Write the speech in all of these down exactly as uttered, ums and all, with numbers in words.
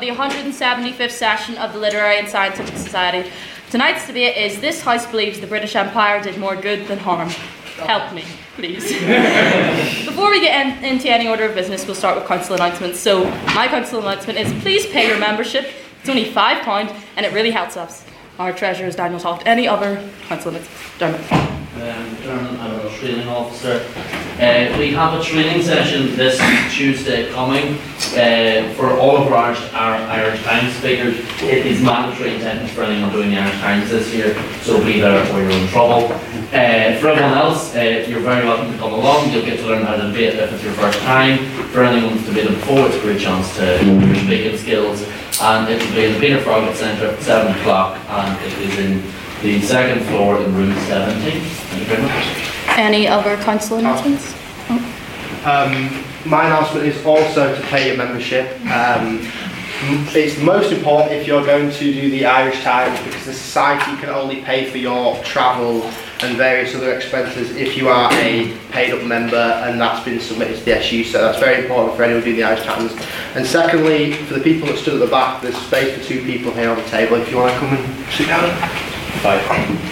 one hundred seventy-fifth session of the Literary and Scientific Society. Tonight's debate is This House believes the British Empire did more good than harm. Help me, please. Before we get in, into any order of business, we'll start with council announcements. So, my council announcement is please pay your membership. It's only five pounds and it really helps us. Our treasurer is Daniel Toft. Any other council announcements? Dermot. Um, Dermot, I'm a training officer. Uh, we have a training session this Tuesday coming uh, for all of our Irish, our Irish Times speakers. It is mandatory attendance for anyone doing the Irish Times this year, so be there or you're in trouble. Uh, for everyone else, uh, you're very welcome to come along. You'll get to learn how to debate if it's your first time. For anyone who's debated before, it's a great chance to improve your speaking skills. And it will be in the Peter Froggatt Centre at seven o'clock, and it is in the second floor in room seventeen. Thank you very much. Any other council announcements? Um, my announcement is also to pay your membership. Um, it's most important if you're going to do the Irish Times, because the society can only pay for your travel and various other expenses if you are a paid up member, and that's been submitted to the S U, so that's very important for anyone doing the Irish Times. And secondly, for the people that stood at the back, there's space for two people here on the table if you want to come and sit down. Bye.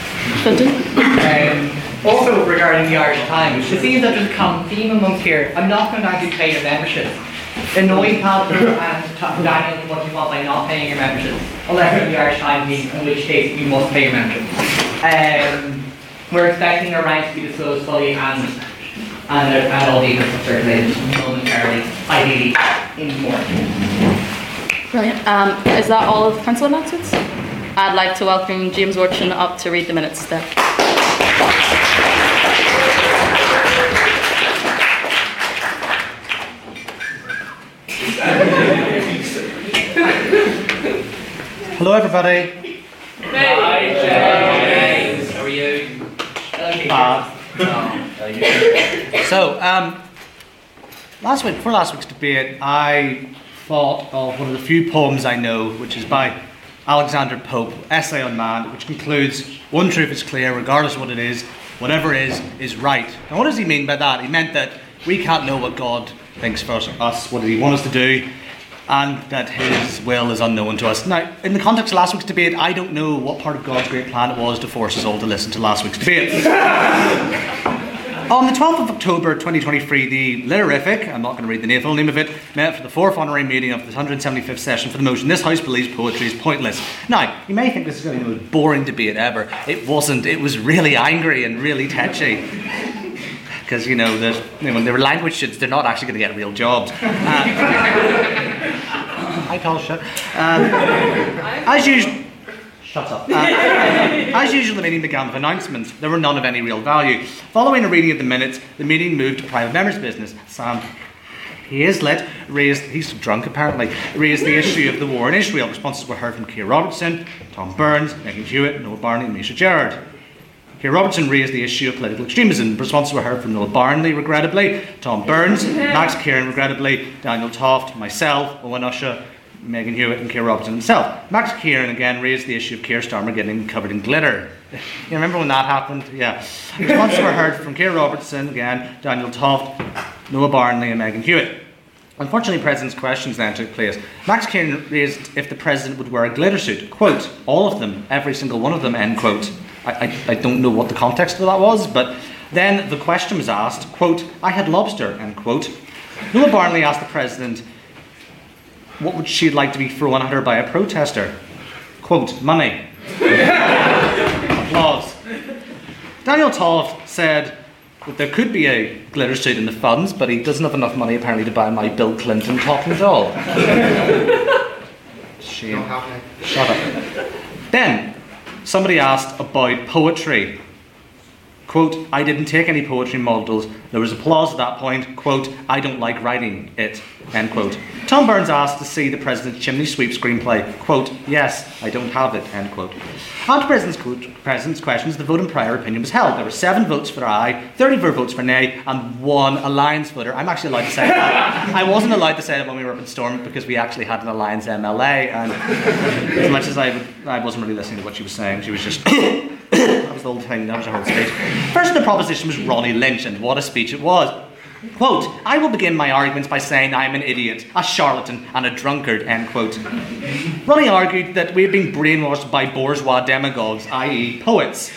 um, also regarding the Irish Times, it seems that there's a common theme amongst here. I'm not going to actually pay your membership. Annoy Calvin and talk Daniel what you want by not paying your membership, unless you're in the Irish Times meeting, in which case you must pay your membership. Um, we're expecting our ranks to be disclosed fully and and, uh, and all details are circulated momentarily, ideally in the morning. Brilliant. Um, is that all of council announcements? I'd like to welcome James Orchin up to read the minutes there. Hello everybody. Hi James. How are you? Uh, so, um, last week, for last week's debate, I thought of one of the few poems I know, which is by Alexander Pope, Essay on Man, which concludes, one truth is clear, regardless of what it is, whatever is, is right. Now what does he mean by that? He meant that we can't know what God thinks for us, what he wants us to do, and that his will is unknown to us. Now, in the context of last week's debate, I don't know what part of God's great plan it was to force us all to listen to last week's debate. On the twelfth of October twenty twenty-three, the Literarific, I'm not going to read the full name of it, met for the fourth honorary meeting of the one hundred seventy-fifth session for the motion, This House believes poetry is pointless. Now, you may think this is going to be the most boring debate ever. It wasn't. It was really angry and really tetchy. Because, you know, there's, you know, when they were language students, they're not actually going to get real jobs. Uh, I call shut. Um, as usual, shut up. Uh, as usual, the meeting began with announcements. There were none of any real value. Following a reading of the minutes, the meeting moved to private members' business. Sam Hazlitt raised, he's drunk apparently, raised the issue of the war in Israel. Responses were heard from Keir Robertson, Tom Burns, Megan Hewitt, Noel Barney, and Misha Gerard. Keir Robertson raised the issue of political extremism. Responses were heard from Noel Barnley, regrettably, Tom Burns, Max Kieran, regrettably, Daniel Toft, myself, Owen Usher, Megan Hewitt, and Keir Robertson himself. Max Kieran again raised the issue of Keir Starmer getting covered in glitter. You remember when that happened? Yeah. Responses were heard from Keir Robertson, again, Daniel Toft, Noel Barnley, and Megan Hewitt. Unfortunately, President's questions then took place. Max Kieran raised if the President would wear a glitter suit. Quote, all of them, every single one of them, end quote. I, I, I don't know what the context of that was, but then the question was asked, quote, I had lobster, end quote. Noel Barnley asked the President, what would she like to be thrown at her by a protester? Quote, money. Applause. Daniel Toft said that there could be a glitter suit in the funds, but he doesn't have enough money apparently to buy my Bill Clinton talking doll. Shame. Shut up. Then, somebody asked about poetry. Quote, I didn't take any poetry modules. There was applause at that point. Quote, I don't like writing it. End quote. Tom Burns asked to see the President's Chimney Sweep screenplay. Quote, yes, I don't have it. End quote. On to President's, President's questions, the vote in prior opinion was held. There were seven votes for aye, thirty-four votes for nay, and one alliance voter. I'm actually allowed to say that. I wasn't allowed to say that when we were up in Stormont because we actually had an alliance M L A, and as much as I, would, I wasn't really listening to what she was saying, she was just... That was the whole thing, that was her whole speech. First in the proposition was Ronnie Lynch, and what a speech it was. Quote, I will begin my arguments by saying I am an idiot, a charlatan, and a drunkard, end quote. Ronnie argued that we had been brainwashed by bourgeois demagogues, that is poets.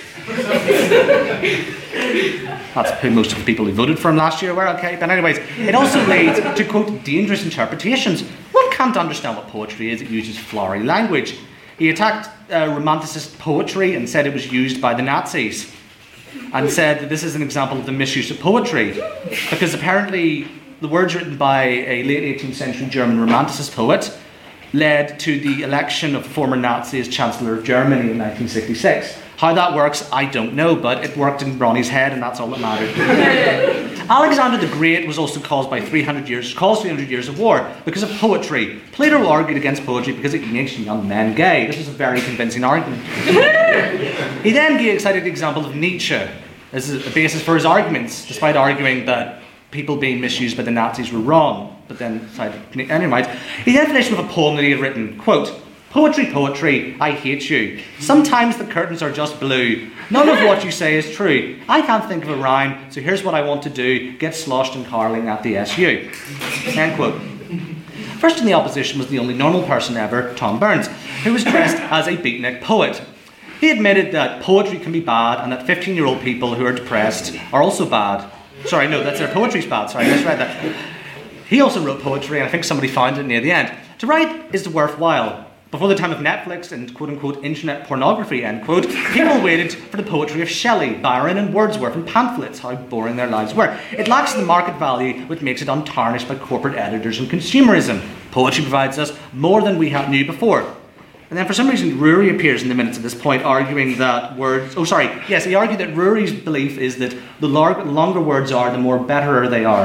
That's who most of the people who voted for him last year were, okay? But anyways, it also leads to, quote, dangerous interpretations. One can't understand what poetry is, it uses flowery language. He attacked uh, Romanticist poetry and said it was used by the Nazis. And said that this is an example of the misuse of poetry. Because apparently the words written by a late eighteenth century German Romanticist poet led to the election of former Nazi as Chancellor of Germany in nineteen sixty-six. How that works, I don't know, but it worked in Ronnie's head and that's all that mattered. Alexander the Great was also caused by three hundred years, caused three hundred years of war because of poetry. Plato argued against poetry because it makes young men gay. This was a very convincing argument. He then gave a cited example of Nietzsche as a basis for his arguments, despite arguing that people being misused by the Nazis were wrong. But then, anyway, he then finished with a poem that he had written, quote, poetry, poetry, I hate you. Sometimes the curtains are just blue. None of what you say is true. I can't think of a rhyme, so here's what I want to do. Get sloshed and carling at the S U. End quote. First in the opposition was the only normal person ever, Tom Burns, who was dressed as a beatnik poet. He admitted that poetry can be bad and that fifteen-year-old people who are depressed are also bad. Sorry, no, that's their poetry's bad. Sorry, I misread that. He also wrote poetry, and I think somebody found it near the end. To write is worthwhile. Before the time of Netflix and quote-unquote internet pornography, end quote, people waited for the poetry of Shelley, Byron and Wordsworth and pamphlets, how boring their lives were. It lacks the market value which makes it untarnished by corporate editors and consumerism. Poetry provides us more than we knew before. And then for some reason Rory appears in the minutes at this point arguing that words... Oh, sorry. Yes, he argued that Rory's belief is that the lar- longer words are, the more better they are.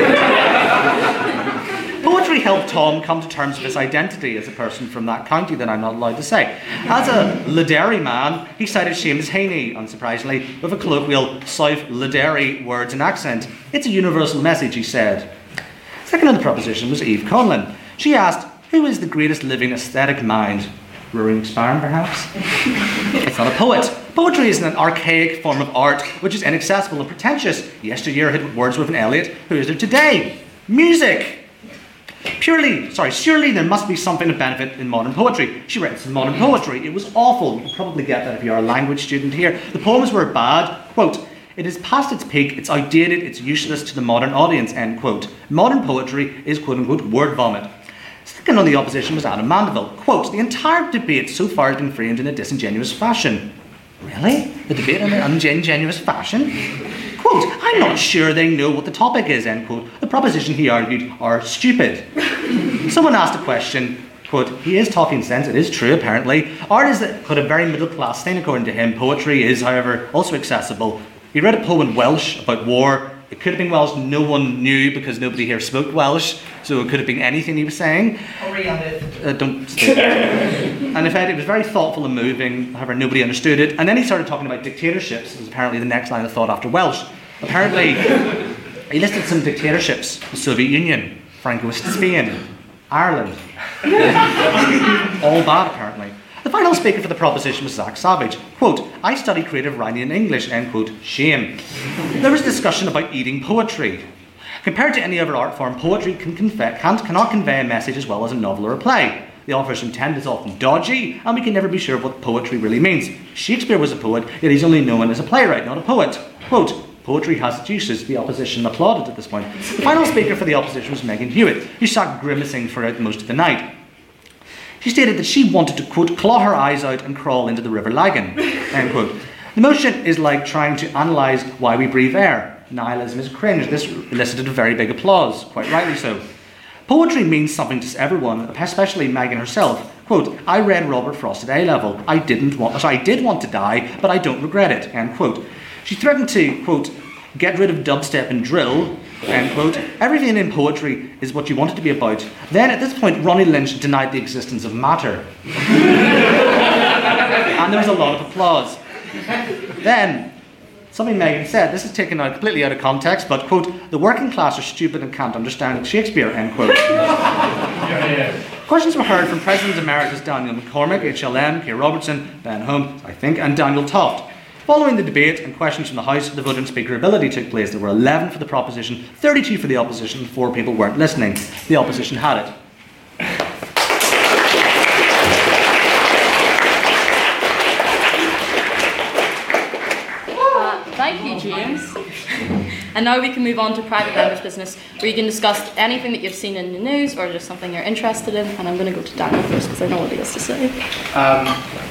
Poetry helped Tom come to terms with his identity as a person from that county that I'm not allowed to say. As a Laderi man, he cited Seamus Heaney, unsurprisingly, with a colloquial South Laderi words and accent. It's a universal message, he said. Second on the proposition was Eve Conlon. She asked, who is the greatest living aesthetic mind? Rory McSparren, perhaps? It's not a poet. Poetry is an archaic form of art which is inaccessible and pretentious. Yesteryear hit with Wordsworth and Eliot. Who is there today? Music! Purely, sorry, surely there must be something of benefit in modern poetry. She read some modern poetry. It was awful. You can probably get that if you're a language student here. The poems were bad. Quote, it is past its peak, it's outdated, it's useless to the modern audience, end quote. Modern poetry is quote-unquote word vomit. Second on the opposition was Adam Mandeville. Quote, the entire debate so far has been framed in a disingenuous fashion. Really? The debate in an disingenuous fashion? Quote, I'm not sure they know what the topic is, end quote. The proposition, he argued, are stupid. Someone asked a question, quote, he is talking sense, it is true apparently. Art is got a very middle class thing according to him. Poetry is, however, also accessible. He read a poem in Welsh about war. It could have been Welsh, no one knew because nobody here spoke Welsh, so it could have been anything he was saying. Uh, don't stay. And in fact, it was very thoughtful and moving, however, nobody understood it. And then he started talking about dictatorships. It was apparently the next line of thought after Welsh. Apparently, he listed some dictatorships: the Soviet Union, Francoist Spain, Ireland. All bad, apparently. The final speaker for the proposition was Zach Savage. Quote, I study creative writing in English, end quote, shame. There was discussion about eating poetry. Compared to any other art form, poetry can convey, can't, cannot convey a message as well as a novel or a play. The author's intent is often dodgy, and we can never be sure of what poetry really means. Shakespeare was a poet, yet he's only known as a playwright, not a poet. Quote, poetry has its uses. The opposition applauded at this point. The final speaker for the opposition was Megan Hewitt, who sat grimacing throughout most of the night. She stated that she wanted to, quote, claw her eyes out and crawl into the River Lagan, end quote. The motion is like trying to analyse why we breathe air. Nihilism is cringe. This elicited a very big applause, quite rightly so. Poetry means something to everyone, especially Megan herself. Quote, I read Robert Frost at A level. I didn't want, sorry, I did want to die, but I don't regret it, end quote. She threatened to, quote, get rid of dubstep and drill, end quote. Everything in poetry is what you want it to be about. Then, at this point, Ronnie Lynch denied the existence of matter. And there was a lot of applause. Then, something Megan said, this is taken out completely out of context, but, quote, the working class are stupid and can't understand Shakespeare, end quote. Questions were heard from President Emeritus Daniel McCormick, H L M, Keir Robertson, Ben Hume, I think, and Daniel Toft. Following the debate and questions from the House, the vote on speakerability took place. There were eleven for the proposition, thirty-two for the opposition, and four people weren't listening. The opposition had it. Uh, thank you, James. And now we can move on to private members' business, where you can discuss anything that you've seen in the news or just something you're interested in. And I'm going to go to Daniel first because I know what he has to say. Um,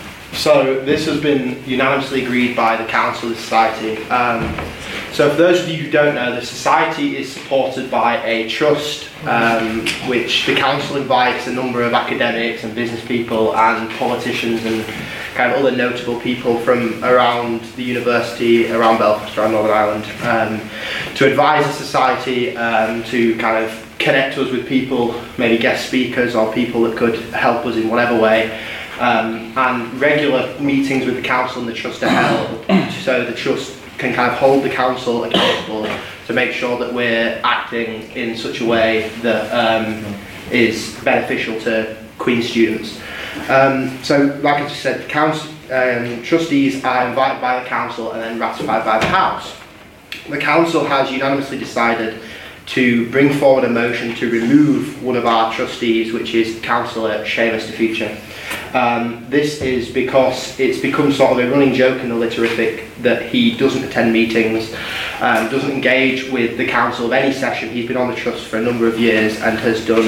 so this has been unanimously agreed by the Council of the Society. Um, so for those of you who don't know, the Society is supported by a trust, um, which the Council invites a number of academics and business people and politicians and kind of other notable people from around the university, around Belfast, around Northern Ireland, um, to advise the Society, um, to kind of connect us with people, maybe guest speakers or people that could help us in whatever way. Um, and regular meetings with the Council and the Trust are held, so the Trust can kind of hold the Council accountable to make sure that we're acting in such a way that um, is beneficial to Queen students. Um, so, like I just said, the council, um, trustees are invited by the Council and then ratified by the House. The Council has unanimously decided to bring forward a motion to remove one of our trustees, which is Councillor Seamus DeFuture. Um, this is because it's become sort of a running joke in the Litterific that he doesn't attend meetings, um, doesn't engage with the Council of any session. He's been on the Trust for a number of years and has done,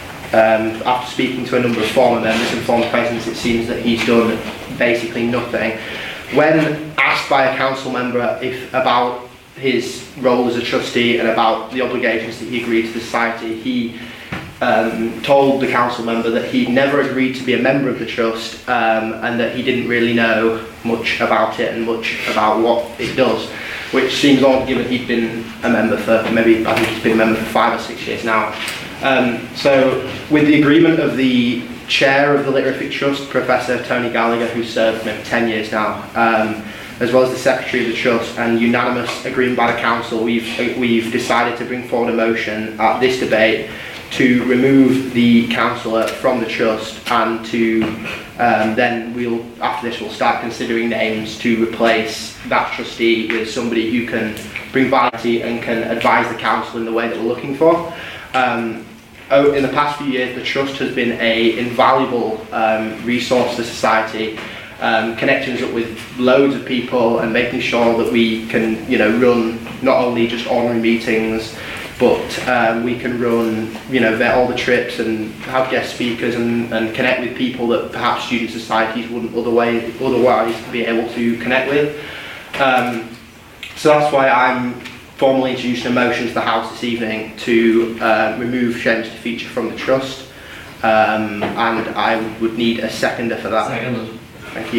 um, after speaking to a number of former members and former presidents, it seems that he's done basically nothing. When asked by a Council member if about his role as a trustee and about the obligations that he agreed to the Society, he um, told the Council member that he'd never agreed to be a member of the Trust, um, and that he didn't really know much about it and much about what it does, which seems odd given he'd been a member for maybe, I think he's been a member for five or six years now. Um, so with the agreement of the chair of the Litterific Trust, Professor Tony Gallagher, who served maybe ten years now, um, as well as the Secretary of the Trust, and unanimous agreement by the Council, we've, we've decided to bring forward a motion at this debate to remove the councillor from the Trust, and to um, then we'll, after this we'll start considering names to replace that trustee with somebody who can bring variety and can advise the Council in the way that we're looking for. Um, oh, in the past few years, the Trust has been an invaluable um, resource to society, um, connecting us up with loads of people and making sure that we can, you know, run not only just ordinary meetings, but um, we can run, you know, vet all the trips and have guest speakers and, and connect with people that perhaps student societies wouldn't otherwise, otherwise be able to connect with. Um, so that's why I'm formally introducing a motion to the House this evening to uh, remove Seamus DeFuture from the Trust, um, and I would need a seconder for that. Second. Thank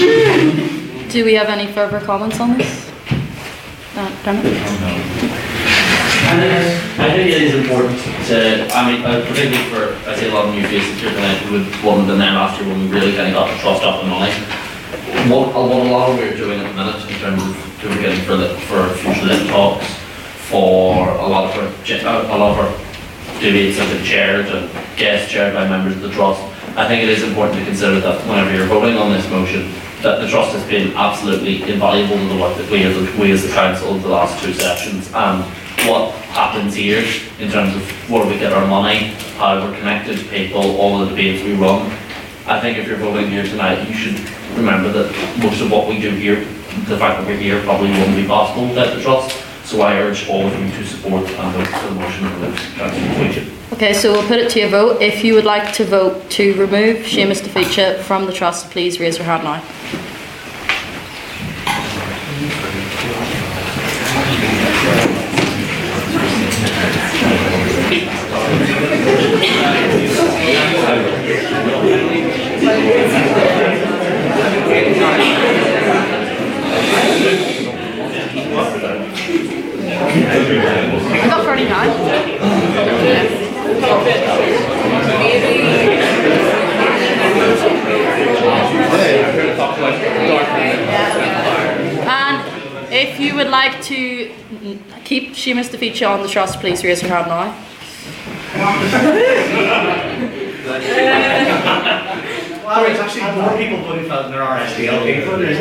you. Do we have any further comments on this? Uh, Dermot? I think, I think it is important to, I mean, uh, particularly for, I see a lot of new faces here tonight who would want them then after when we really kind of got the Trust up and running. What, what a lot of we're doing at the minute in terms of doing getting for, the, for future lit talks, for a lot of our, a lot of our debates have been chaired and guest chaired by members of the Trust. I think it is important to consider that whenever you're voting on this motion, that the Trust has been absolutely invaluable in the work that we as, a, we as the Council in the last two sessions, and what happens here in terms of where we get our money, how we're connected to people, all the debates we run. I think if you're voting here tonight, you should remember that most of what we do here, the fact that we're here, probably wouldn't be possible without the Trust. So I urge all of you to support and vote for the motion of the Council DeFuture. Okay, so we'll put it to a vote. If you would like to vote to remove Seamus DeFuture from the Trust, please raise your hand now. I got thirty-nine. And if you would like to keep Seamus DeFuture on the Trust, please raise your hand now. Well, there's actually more people voting for that than there are S D L P voters.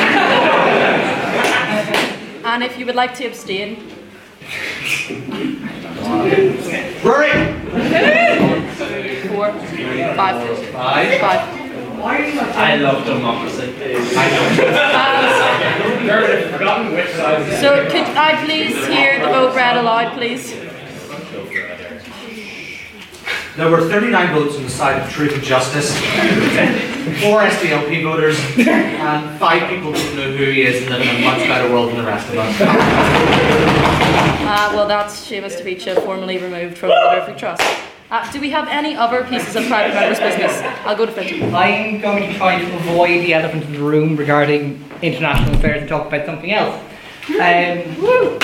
And if you would like to abstain, Rory! four, five, Five. five. I love democracy. Uh, so could I please hear the vote read aloud, please? There were thirty-nine votes on the side of truth and justice, four S D L P voters, and five people don't know who he is and live in a much better world than the rest of us. Uh, well, that's Seamus Tavicha, formally removed from the Voter Free Trust. Uh, do we have any other pieces of private members' business? I'll go to Fintan. I'm going to try to avoid the elephant in the room regarding international affairs and talk about something else. Um,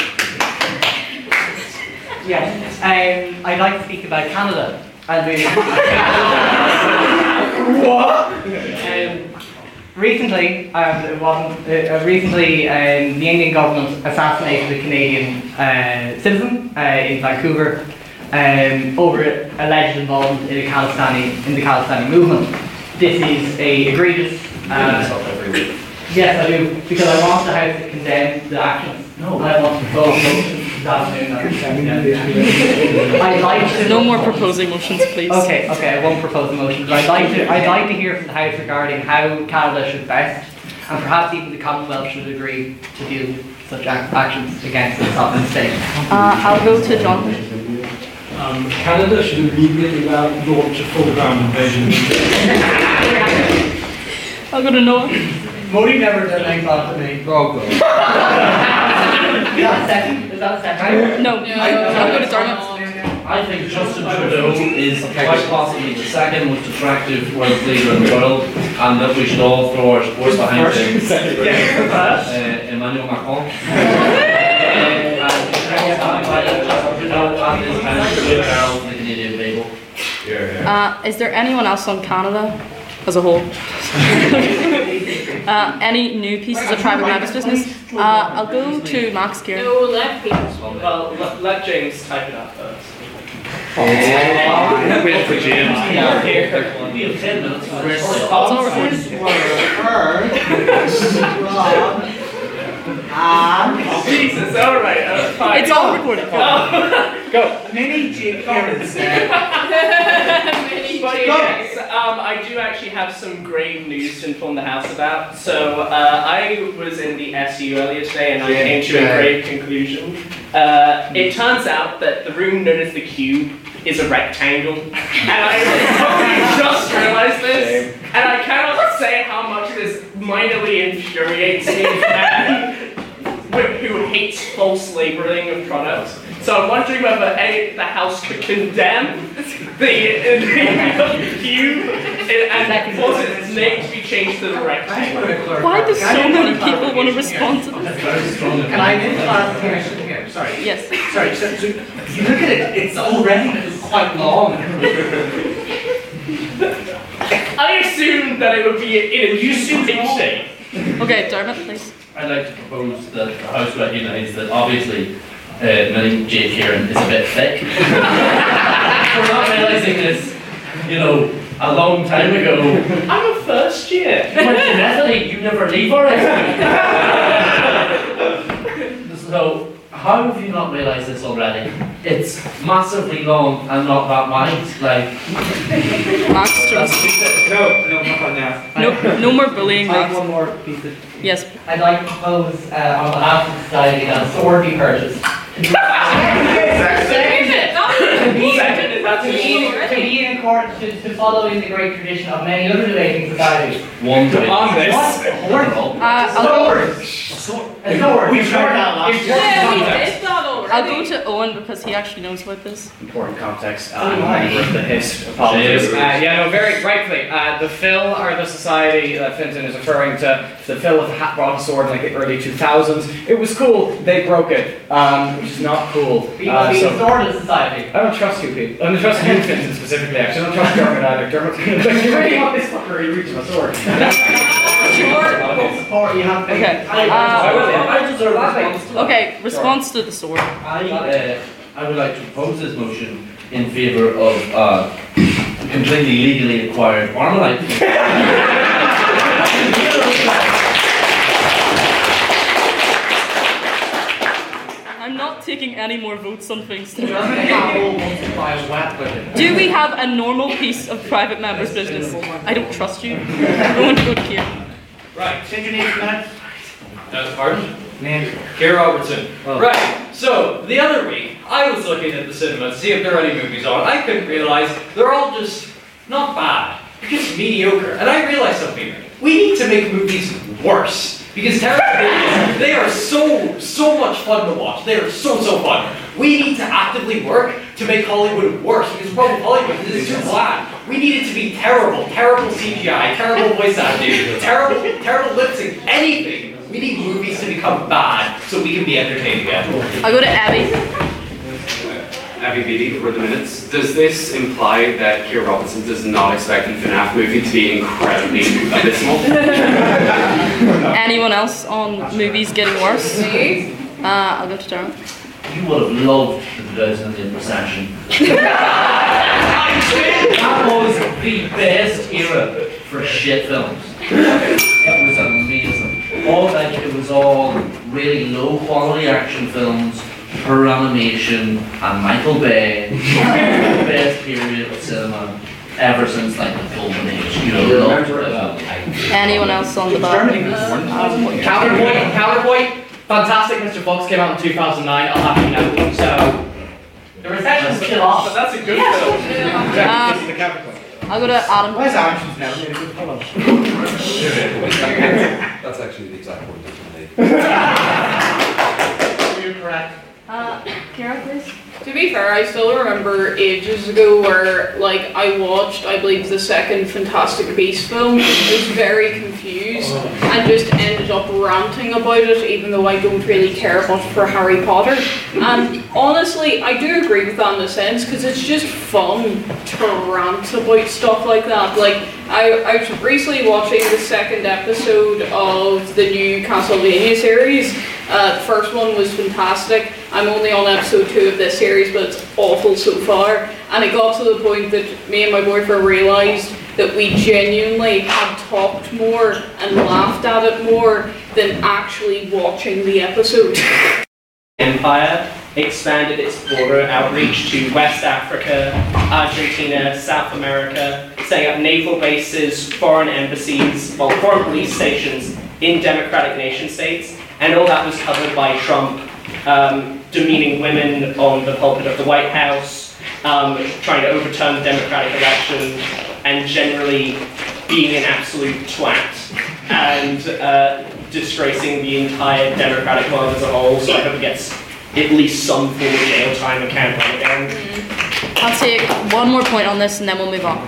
yes, um, I'd like to speak about Canada. And really what? Um, recently, um, it wasn't. Uh, recently, um, the Indian government assassinated a Canadian uh, citizen uh, in Vancouver. Um, over alleged involvement in, a Khalistani, in the Khalistani movement. This is a egregious. Uh, yes, I do, because I want the House to condemn the actions. No, I want to vote motions this afternoon. I'd like to. No more proposing motions, please. Okay, okay, I won't propose a motion, but I'd like to. I'd like to hear from the House regarding how Canada should best, and perhaps even the Commonwealth should agree to deal with such ac actions against the sovereign state. Uh, I'll go to Jonathan. Um, Canada should immediately launch a full ground invasion. I'll go to Noah. Modi never done anything bad to me. Oh, God. Is that a second? Is that a second? No, I'll go to Dermot. I think Justin Trudeau is quite possibly the second most attractive world leader in the world, and that we should all throw our support behind him. Uh, Emmanuel Macron. Uh, is there anyone else on Canada as a whole? uh, any new pieces of private members' business? Uh, I'll go to Max Kieran. No, let people. Well, let, let James type it up first. Wait for James. We have ten minutes. It's all recorded. Jesus, alright, uh, fine. It's all recorded. Go. Many Jim Kieran's there. But yes, um, I do actually have some grave news to inform the House about. So uh, I was in the S U earlier today and I came to a grave conclusion. Uh, it turns out that the room known as the Cube is a rectangle. And I just realized this. And I cannot say how much this minorly infuriates me as a man who hates false labeling of products. So I'm wondering whether any, the House could condemn the, the Cube and force its name to be changed to the rectangle. Why do so many people want to respond to this? Can I make a clarification here? Sorry. Yes. Sorry, so, so you look at it, it's already quite long. I assumed that it would be in a useful shape. Okay, Dermot, please. I'd like to propose that the House recognise that obviously uh, Millie J. Kieran is a bit thick. We're not realising this, you know, a long time ago. I'm a first year. Coincidentally, you never leave our estimate. So, how have you not realised this already? It's massively long and not that wide. Like, Max, trust. No, no, not on now. No, no more bullying, I have Max. one more piece of. Yes. I'd like to propose uh, on behalf of society that a sword be purchased. Second, that's To be, to be in accordance to, to follow in the great tradition of many other debating societies. one debate. On this. What? Uh, I'll go. A sword. We've heard that last It's year. just- It's not over. I'll go to Owen because he actually knows about this. Important context. Oh, I'm a right. member of the H I S. Apologies. Cheers. Uh, yeah, no, very rightfully. Uh, the Phil or the society that Fintan is referring to, the Phil ha- brought a sword in like the early two thousands. It was cool. They broke it, um, which is not cool. People Uh, being so- sword in society. I don't trust you people. I don't trust you, Fintan, specifically. Actually, I don't trust Dermot either. Dermot's gonna be like, you really want this fucker? You reach my sword. Support you have. Okay. I, Uh, would- I deserve a response to that. okay, response to the sword. I, uh, I would like to propose this motion in favour of uh, completely legally acquired Marmalite. I'm not taking any more votes on things Doesn't today. Apple want to buy a wet budget? Do we have a normal piece of private members' business? I don't trust you. I'm going to go to Keir. Right. Change your name for a minute. Uh, pardon? Name. Keir Robertson. Oh. Right. So the other week, I was looking at the cinema to see if there are any movies on. I couldn't realize they're all just not bad. They're just mediocre. And I realized something. We need to make movies worse. Because terrible movies, they are so, so much fun to watch. They are so, so fun. We need to actively work to make Hollywood worse. Because the problem with Hollywood is it's too bland. We need it to be terrible. Terrible C G I, terrible voice acting, terrible, terrible lip sync, anything. We need movies to become bad so we can be entertained again. I'll go to Abby. Abby Beatty for the minutes. Does this imply that Keir Robinson does not expect the FNAF movie to be incredibly abysmal? Anyone else on movies getting worse? Uh, I'll go to Darren. You would have loved the two thousand eight recession. That was the best era for shit films. It was amazing. All like it was all really low quality action films, poor animation, and Michael Bay. The best period of cinema ever since like the golden age. You know, loved it. Anyone else on the bad movies? Counterpoint, counterpoint. Fantastic Mister Fox came out in two thousand nine. I'll have you know. So the recession's kill off. But that's a good Uh, film. I'll go to Adam. Where's Archie's now? Made a good follow. That's actually the exact point I made. You're correct. Uh, Kara, please. To be fair, I still remember ages ago where, like, I watched, I believe, the second Fantastic Beasts film, was very confused, and just ended up ranting about it, even though I don't really care much for Harry Potter. And honestly, I do agree with that in a sense, because it's just fun to rant about stuff like that. Like, I, I was recently watching the second episode of the new Castlevania series. Uh, the first one was fantastic. I'm only on episode two of this series, but it's awful so far. And it got to the point that me and my boyfriend realised that we genuinely had talked more and laughed at it more than actually watching the episode. Empire expanded its border outreach to West Africa, Argentina, South America, setting up naval bases, foreign embassies, well, foreign police stations in democratic nation states, and all that was covered by Trump, um, demeaning women on the pulpit of the White House, um, trying to overturn the democratic election, and generally being an absolute twat, and uh, disgracing the entire democratic world as a whole, so I hope he gets at least some form of jail time and can't run again. I'll take one more point on this and then we'll move on.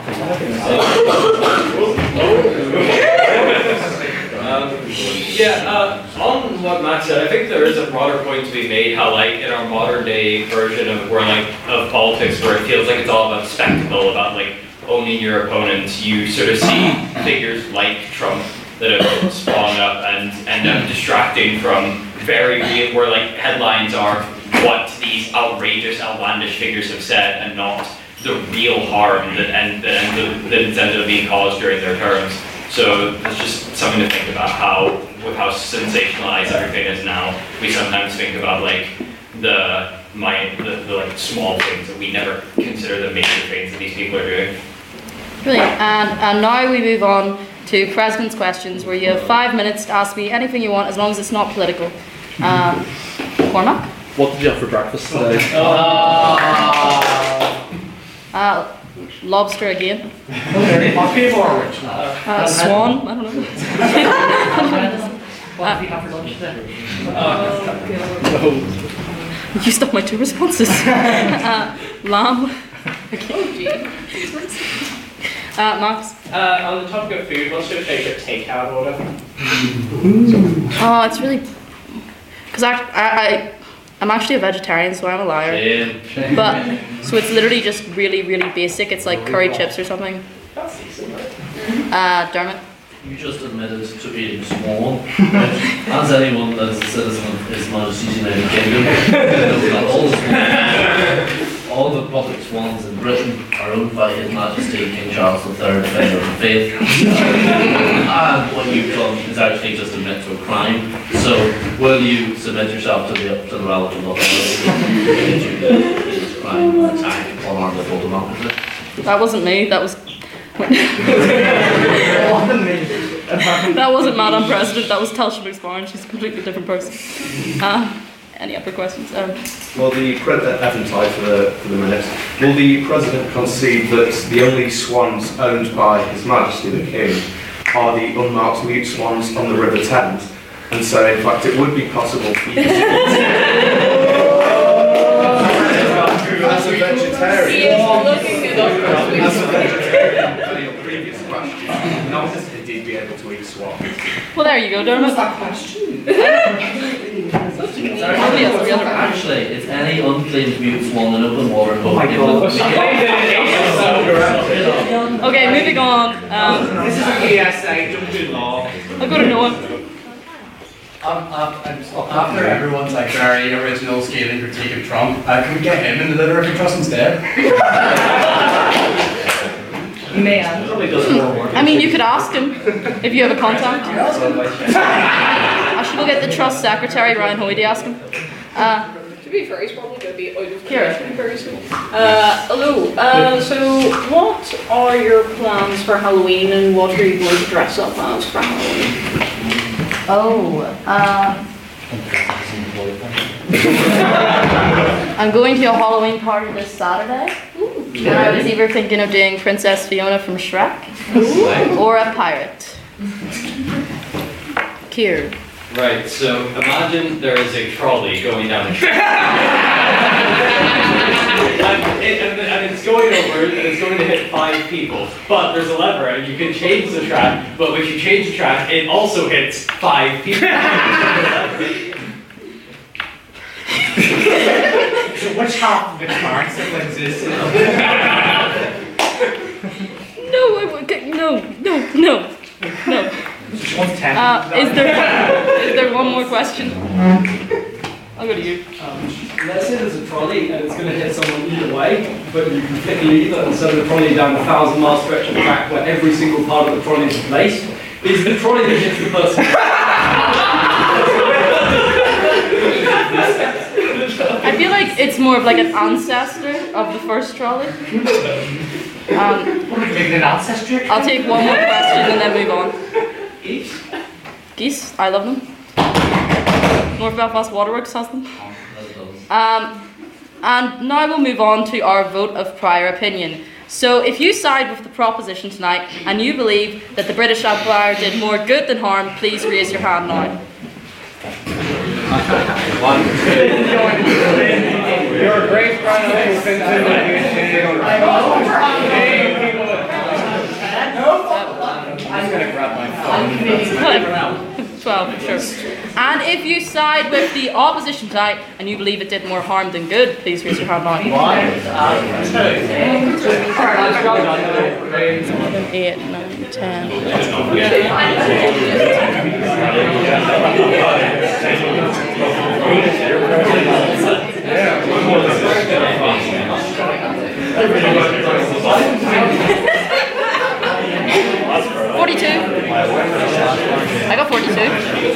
Um, yeah, uh, on what Matt said, I think there is a broader point to be made how, like, in our modern day version of where, like, of politics, where it feels like it's all about spectacle, about, like, owning your opponents, you sort of see figures like Trump that have spawned up and end up distracting from very real, where, like, headlines are what these outrageous, outlandish figures have said and not the real harm that, and, that, end, that ended up being caused during their terms. So it's just something to think about how, with how sensationalized everything is now, we sometimes think about like the, my, the, the like small things that we never consider the major things that these people are doing. Brilliant. And, and now we move on to President's Questions, where you have five minutes to ask me anything you want, as long as it's not political. Um, Cormac? What did you have for breakfast today? Uh, lobster again. Okay, I'll pay more rich now. Uh, swan? I don't know. What did we have for lunch today? You stopped my two responses. uh, lamb. Okay. Uh, Max? Uh, on the topic of food, what's your favourite takeout order? Oh, it's really... Because I, I, I, I'm actually a vegetarian, so I'm a liar. Same. But, so it's literally just really, really basic. It's like curry chips or something. That's decent, right? Uh, Dermot? You just admitted to being small. As anyone that is a citizen of His Majesty's United Kingdom knows that all small. all the public swans in Britain are owned by His Majesty King Charles the Third, Defender of the Faith. And what you've done is actually just admit to a crime. So, will you submit yourself to the, to the relevant authorities to do this crime and attack on our liberal democracy? That wasn't me, that was... That wasn't Madam President, that was Telsha McSparn. She's a completely different person. Uh, any other questions? Um, Well, the pre- uh, Evan Tye for the, for the minutes. Will the President concede that the only swans owned by His Majesty the King are the unmarked mute swans on the River Thames? And so, in fact, it would be possible for you to as a vegetarian, as a vegetarian, for your previous question, not as indeed be able to eat swans. well, there you go, Dermot. Actually, it's any unclaimed mute swan in open water. Oh my God. Okay, moving on. Um, This is a P S A, don't do law. I'll go to Noah. Um, uh, after everyone's like very original scathing critique of Trump, uh, can we get him in the litter if we trust instead? Man. I mean, you could ask him if you have a contact. I should go get the Trust Secretary, Ryan Hoy, to ask him. Uh, To be fair, he's probably going to be out of Kira. commission very soon. Uh, hello. Uh, so, what are your plans for Halloween, and what are you going to dress up as for Halloween? Oh, uh, I'm going to a Halloween party this Saturday. And I was either thinking of doing Princess Fiona from Shrek or a pirate. Kier. Right, so imagine there is a trolley going down a track. and, it, and, and it's going over, and it's going to hit five people. But there's a lever, and you can change the track, but if you change the track, it also hits five people. So which half of the car siblings is No, I would- no, no, no, no. Uh, is there is there one more question? I'll go to you. Um, let's say there's a trolley and it's going to hit someone either way, but you can click lever and send the trolley down a thousand mile stretch of track where every single part of the trolley is placed. Is the trolley that hits the person? I feel like it's more of like an ancestor of the first trolley. Um, Maybe an ancestor? I'll take one more question and then move on. Geese? Geese, I love them. North Belfast Waterworks has them. Um, and now we'll move on to our vote of prior opinion. So if you side with the proposition tonight and you believe that the British Empire did more good than harm, please raise your hand now. One, two. Your great I'm gonna grab my phone. twelve, sure. And if you side with the opposition tonight and you believe it did more harm than good, please raise your hand now. Seven, eight, nine, ten. forty-two. I got forty-two.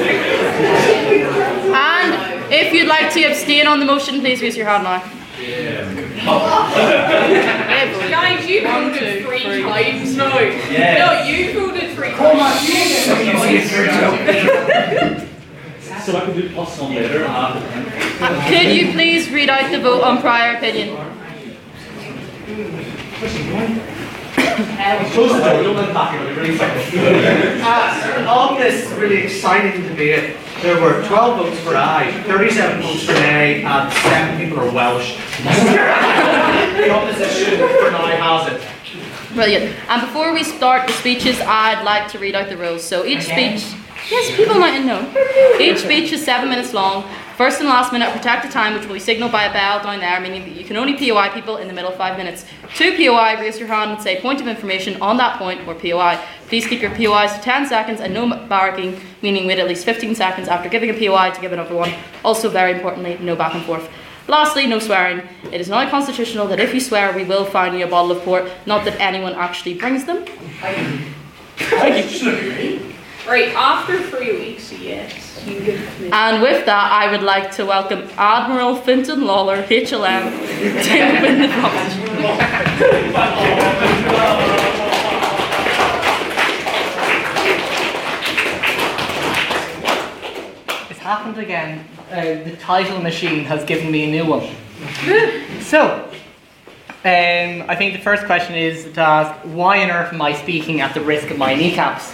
And if you'd like to abstain on the motion, please raise your hand now. Guys, you voted three times now. Yeah. No, you voted three times. So I can do plus on later. Uh, could you please read out the vote on prior opinion? Uh, on this really exciting debate, there were twelve votes for aye, thirty-seven votes for nay, and seven people are Welsh. The opposition for now has it. Brilliant. And before we start the speeches, I'd like to read out the rules. So each speech, yes, people might know. Each speech is seven minutes long. First and last minute, protected time, which will be signalled by a bell down there, meaning that you can only P O I people in the middle five minutes. To P O I, raise your hand and say point of information on that point, or P O I. Please keep your P O Is to ten seconds and no barracking, meaning wait at least fifteen seconds after giving a P O I to give another one. Also, very importantly, no back and forth. Lastly, no swearing. It is now constitutional that if you swear, we will fine you a bottle of port, not that anyone actually brings them. Thank you. Right, after three weeks, yes. You give me. And with that, I would like to welcome Admiral Fintan Lawler, H L M, to open the proposition. It's happened again. Uh, the title machine has given me a new one. So, um, I think the first question is to ask, why on earth am I speaking at the risk of my kneecaps?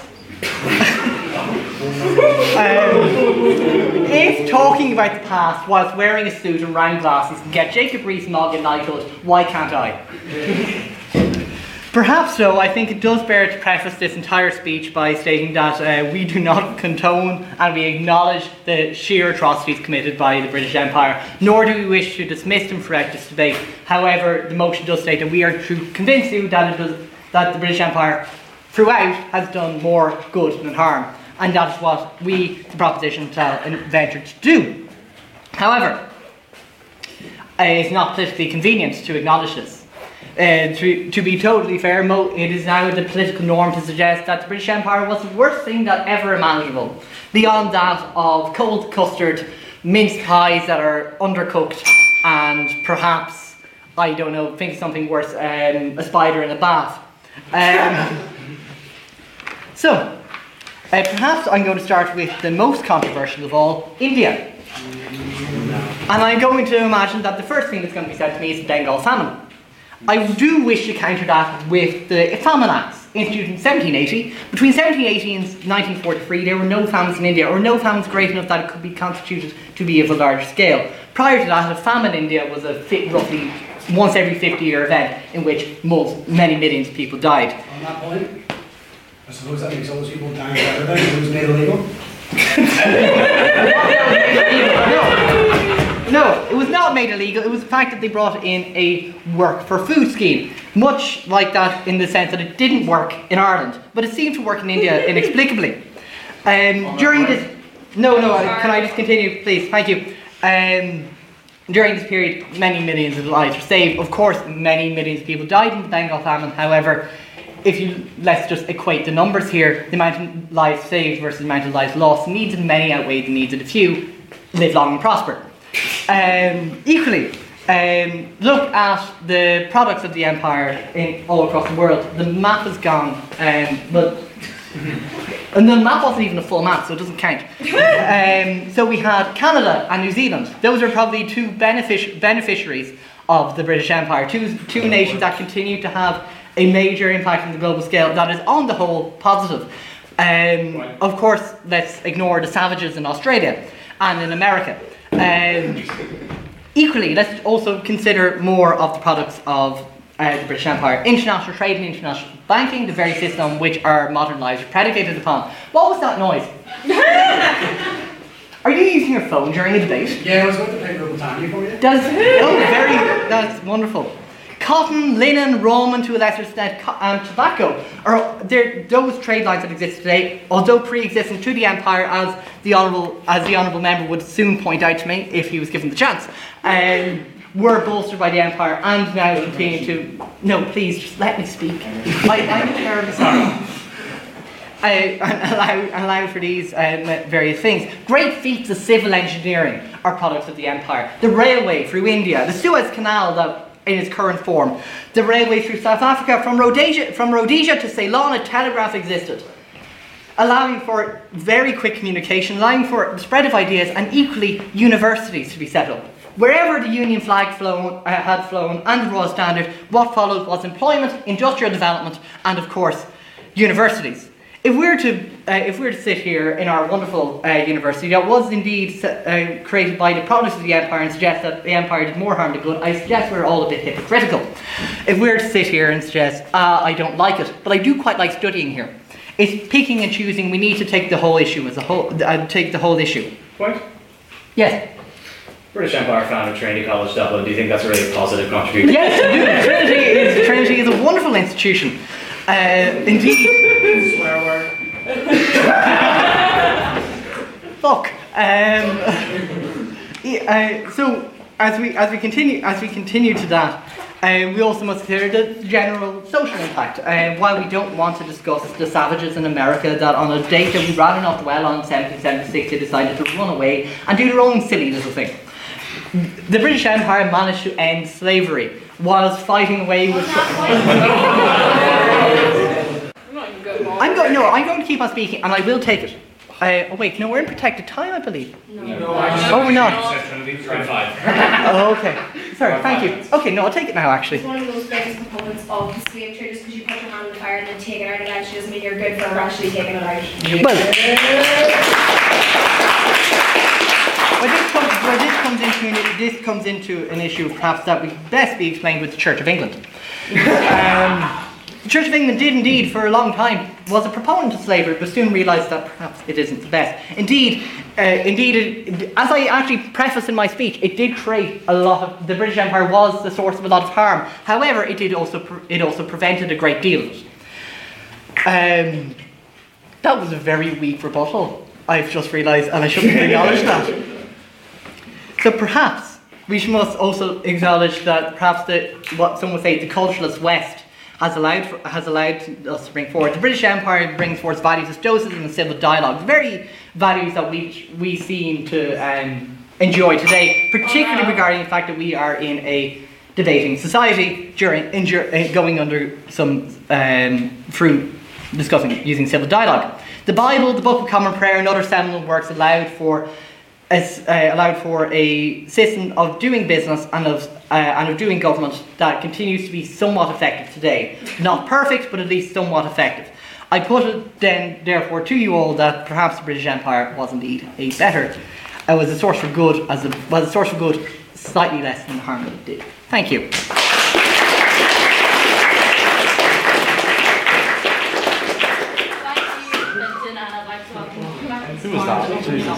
um, if talking about the past whilst wearing a suit and round glasses can get Jacob Rees-Mogg a knighthood, why can't I? Perhaps so. I think it does bear to preface this entire speech by stating that uh, we do not condone and we acknowledge the sheer atrocities committed by the British Empire, nor do we wish to dismiss them throughout this debate. However, the motion does state that we are to convince you that, it does, that the British Empire throughout has done more good than harm, and that is what we, the proposition, shall venture to do. However, uh, it's not politically convenient to acknowledge this. Uh, to, to be totally fair, mo it is now the political norm to suggest that the British Empire was the worst thing that ever imaginable, beyond that of cold custard, mince pies that are undercooked, and perhaps, I don't know, think of something worse, um, a spider in a bath. Um, so, uh, perhaps I'm going to start with the most controversial of all, India. And I'm going to imagine that the first thing that's going to be said to me is the Bengal famine. I do wish to counter that with the Famine Acts, instituted in seventeen eighty. Between seventeen eighty and nineteen forty-three, there were no famines in India, or no famines great enough that it could be constituted to be of a large scale. Prior to that, a famine in India was a fit, roughly once every fifty year event in which most, many millions of people died. On that point, I suppose that makes all those people dying better than it was made illegal. No, it was not made illegal. It was the fact that they brought in a work for food scheme. Much like that in the sense that it didn't work in Ireland, but it seemed to work in India inexplicably. Um, during this... No, no, can I just continue, please? Thank you. Um, during this period, many millions of lives were saved. Of course, many millions of people died in the Bengal famine. However, if you, let's just equate the numbers here, the amount of lives saved versus the amount of lives lost, the needs of the many outweigh the needs of the few. Live long and prosper. Um, equally, um, look at the products of the empire in, all across the world. The map is gone, um, but and the map wasn't even a full map, so it doesn't count. Um, so we had Canada and New Zealand. Those are probably two benefic beneficiaries of the British Empire. Two, two nations that continue to have a major impact on the global scale that is, on the whole, positive. Um, of course, let's ignore the savages in Australia and in America. Um, equally, let's also consider more of the products of uh, the British Empire. International trade and international banking, the very system on which our modern lives are predicated upon. What was that noise? Are you using your phone during a debate? Yeah, I was going to play Rubble Tandy for you. That's, oh, very, that's wonderful. Cotton, linen, rum, and to a lesser extent, and tobacco are those trade lines that exist today, although pre-existing to the empire, as the honourable as the honourable member would soon point out to me if he was given the chance, um, were bolstered by the empire and now continue to. No, please, just let me speak. I, I'm terribly sorry. I, allow, allow for these um, various things. Great feats of civil engineering are products of the empire. The railway through India, the Suez Canal that. In its current form. The railway through South Africa, from Rhodesia, from Rhodesia to Ceylon, a telegraph existed, allowing for very quick communication, allowing for the spread of ideas, and equally universities to be set up. Wherever the Union flag flown, uh, had flown and the Royal Standard, what followed was employment, industrial development, and of course, universities. If we were to, uh, if we were to sit here in our wonderful uh, university that was indeed uh, created by the products of the empire and suggest that the empire did more harm than good, I suggest we're all a bit hypocritical. If we were to sit here and suggest, ah, I don't like it, but I do quite like studying here. It's picking and choosing. We need to take the whole issue as a whole. Uh, take the whole issue. Point. Yes. British Empire founded Trinity College Dublin. Do you think that's a really positive contribution? Yes, I do. Trinity is Trinity is a wonderful institution. Uh, indeed. Swear word. Fuck. Um, yeah, uh, so, as we as we continue as we continue to that, um, we also must consider the general social impact. Um, while we don't want to discuss the savages in America that on a date that we'd rather not dwell on, seventeen seventy-six, they decided to run away and do their own silly little thing. The British Empire managed to end slavery whilst fighting away with. I'm going. No, I'm going to keep on speaking, and I will take it. Uh, oh wait, no, we're in protected time, I believe. No. Oh, we're not. Oh, okay. Sorry, thank you. Okay, no, I'll take it now, actually. It's one of those biggest components of the slave trade. Just because you put your hand in the fire and then take it out eventually doesn't mean you're good for actually taking it out. Well, well, this comes, well, this comes into an, this comes into an issue perhaps that would best be explained with the Church of England. Um, The Church of England did indeed, for a long time, was a proponent of slavery, but soon realised that perhaps it isn't the best. Indeed, uh, indeed, it, as I actually prefaced in my speech, it did create a lot of. The British Empire was the source of a lot of harm. However, it did also pre- it also prevented a great deal of it. Um, that was a very weak rebuttal. I've just realised, and I shouldn't have acknowledged that. So perhaps we should must also acknowledge that perhaps the what some would say the culturalist West has allowed for, has allowed us to bring forward. The British Empire brings forth values of stoicism and civil dialogue, very values that we we seem to um, enjoy today, particularly regarding the fact that we are in a debating society during in, uh, going under some um, through discussing using civil dialogue. The Bible, the Book of Common Prayer, and other seminal works allowed for as uh, allowed for a system of doing business and of uh, and of doing government that continues to be somewhat effective today. Not perfect, but at least somewhat effective. I put it then, therefore, to you all that perhaps the British Empire was indeed a better, uh, was a source for good, as a was a source for good, slightly less than the harm that it did. Thank you. Who was that? Jesus.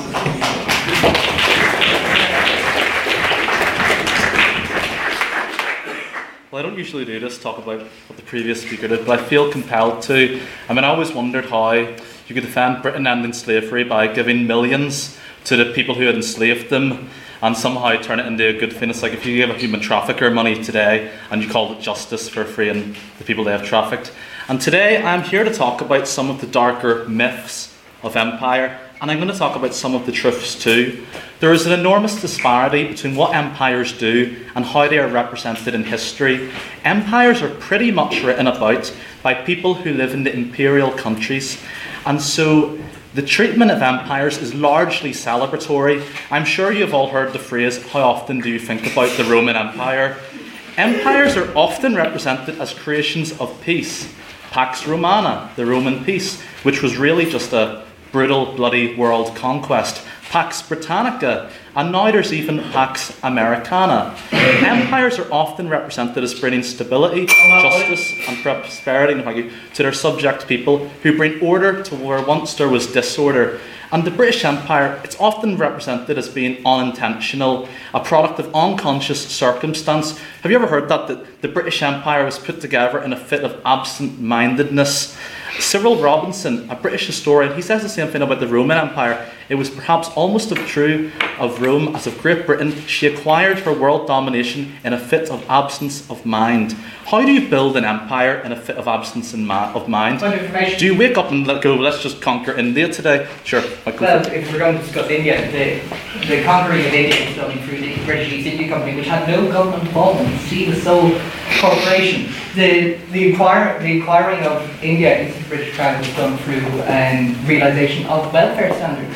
Well, I don't usually do this, talk about what the previous speaker did, but I feel compelled to. I mean, I always wondered how you could defend Britain ending slavery by giving millions to the people who had enslaved them and somehow turn it into a good thing. It's like if you gave a human trafficker money today and you called it justice for freeing the people they have trafficked. And today I'm here to talk about some of the darker myths of empire, and I'm going to talk about some of the truths too. There is an enormous disparity between what empires do and how they are represented in history. Empires are pretty much written about by people who live in the imperial countries, and so the treatment of empires is largely celebratory. I'm sure you've all heard the phrase, how often do you think about the Roman Empire? Empires are often represented as creations of peace. Pax Romana, the Roman peace, which was really just a brutal, bloody world conquest. Pax Britannica, and now there's even Pax Americana. Empires are often represented as bringing stability, justice and prosperity to their subject people, who bring order to where once there was disorder. And the British Empire, it's often represented as being unintentional, a product of unconscious circumstance. Have you ever heard that, that the British Empire was put together in a fit of absent-mindedness? Cyril Robinson, a British historian, he says the same thing about the Roman Empire. It was perhaps almost as true of Rome as of Great Britain. She acquired her world domination in a fit of absence of mind. How do you build an empire in a fit of absence in ma- of mind? Do you wake up and let go, let's just conquer India today? Sure. Well, if we're going to discuss India, the, the conquering of India was done through the British East India Company, which had no government involvement. See, the sole corporation. The the, inquire, the inquiring of India into the British Crown was done through um, realisation of welfare standards.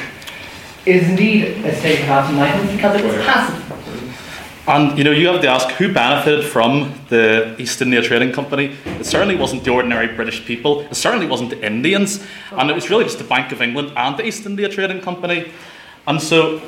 It is indeed a state of absent-mindedness because it was passive. And you know, you have to ask who benefited from the East India Trading Company. It certainly wasn't the ordinary British people. It certainly wasn't the Indians. And it was really just the Bank of England and the East India Trading Company. And so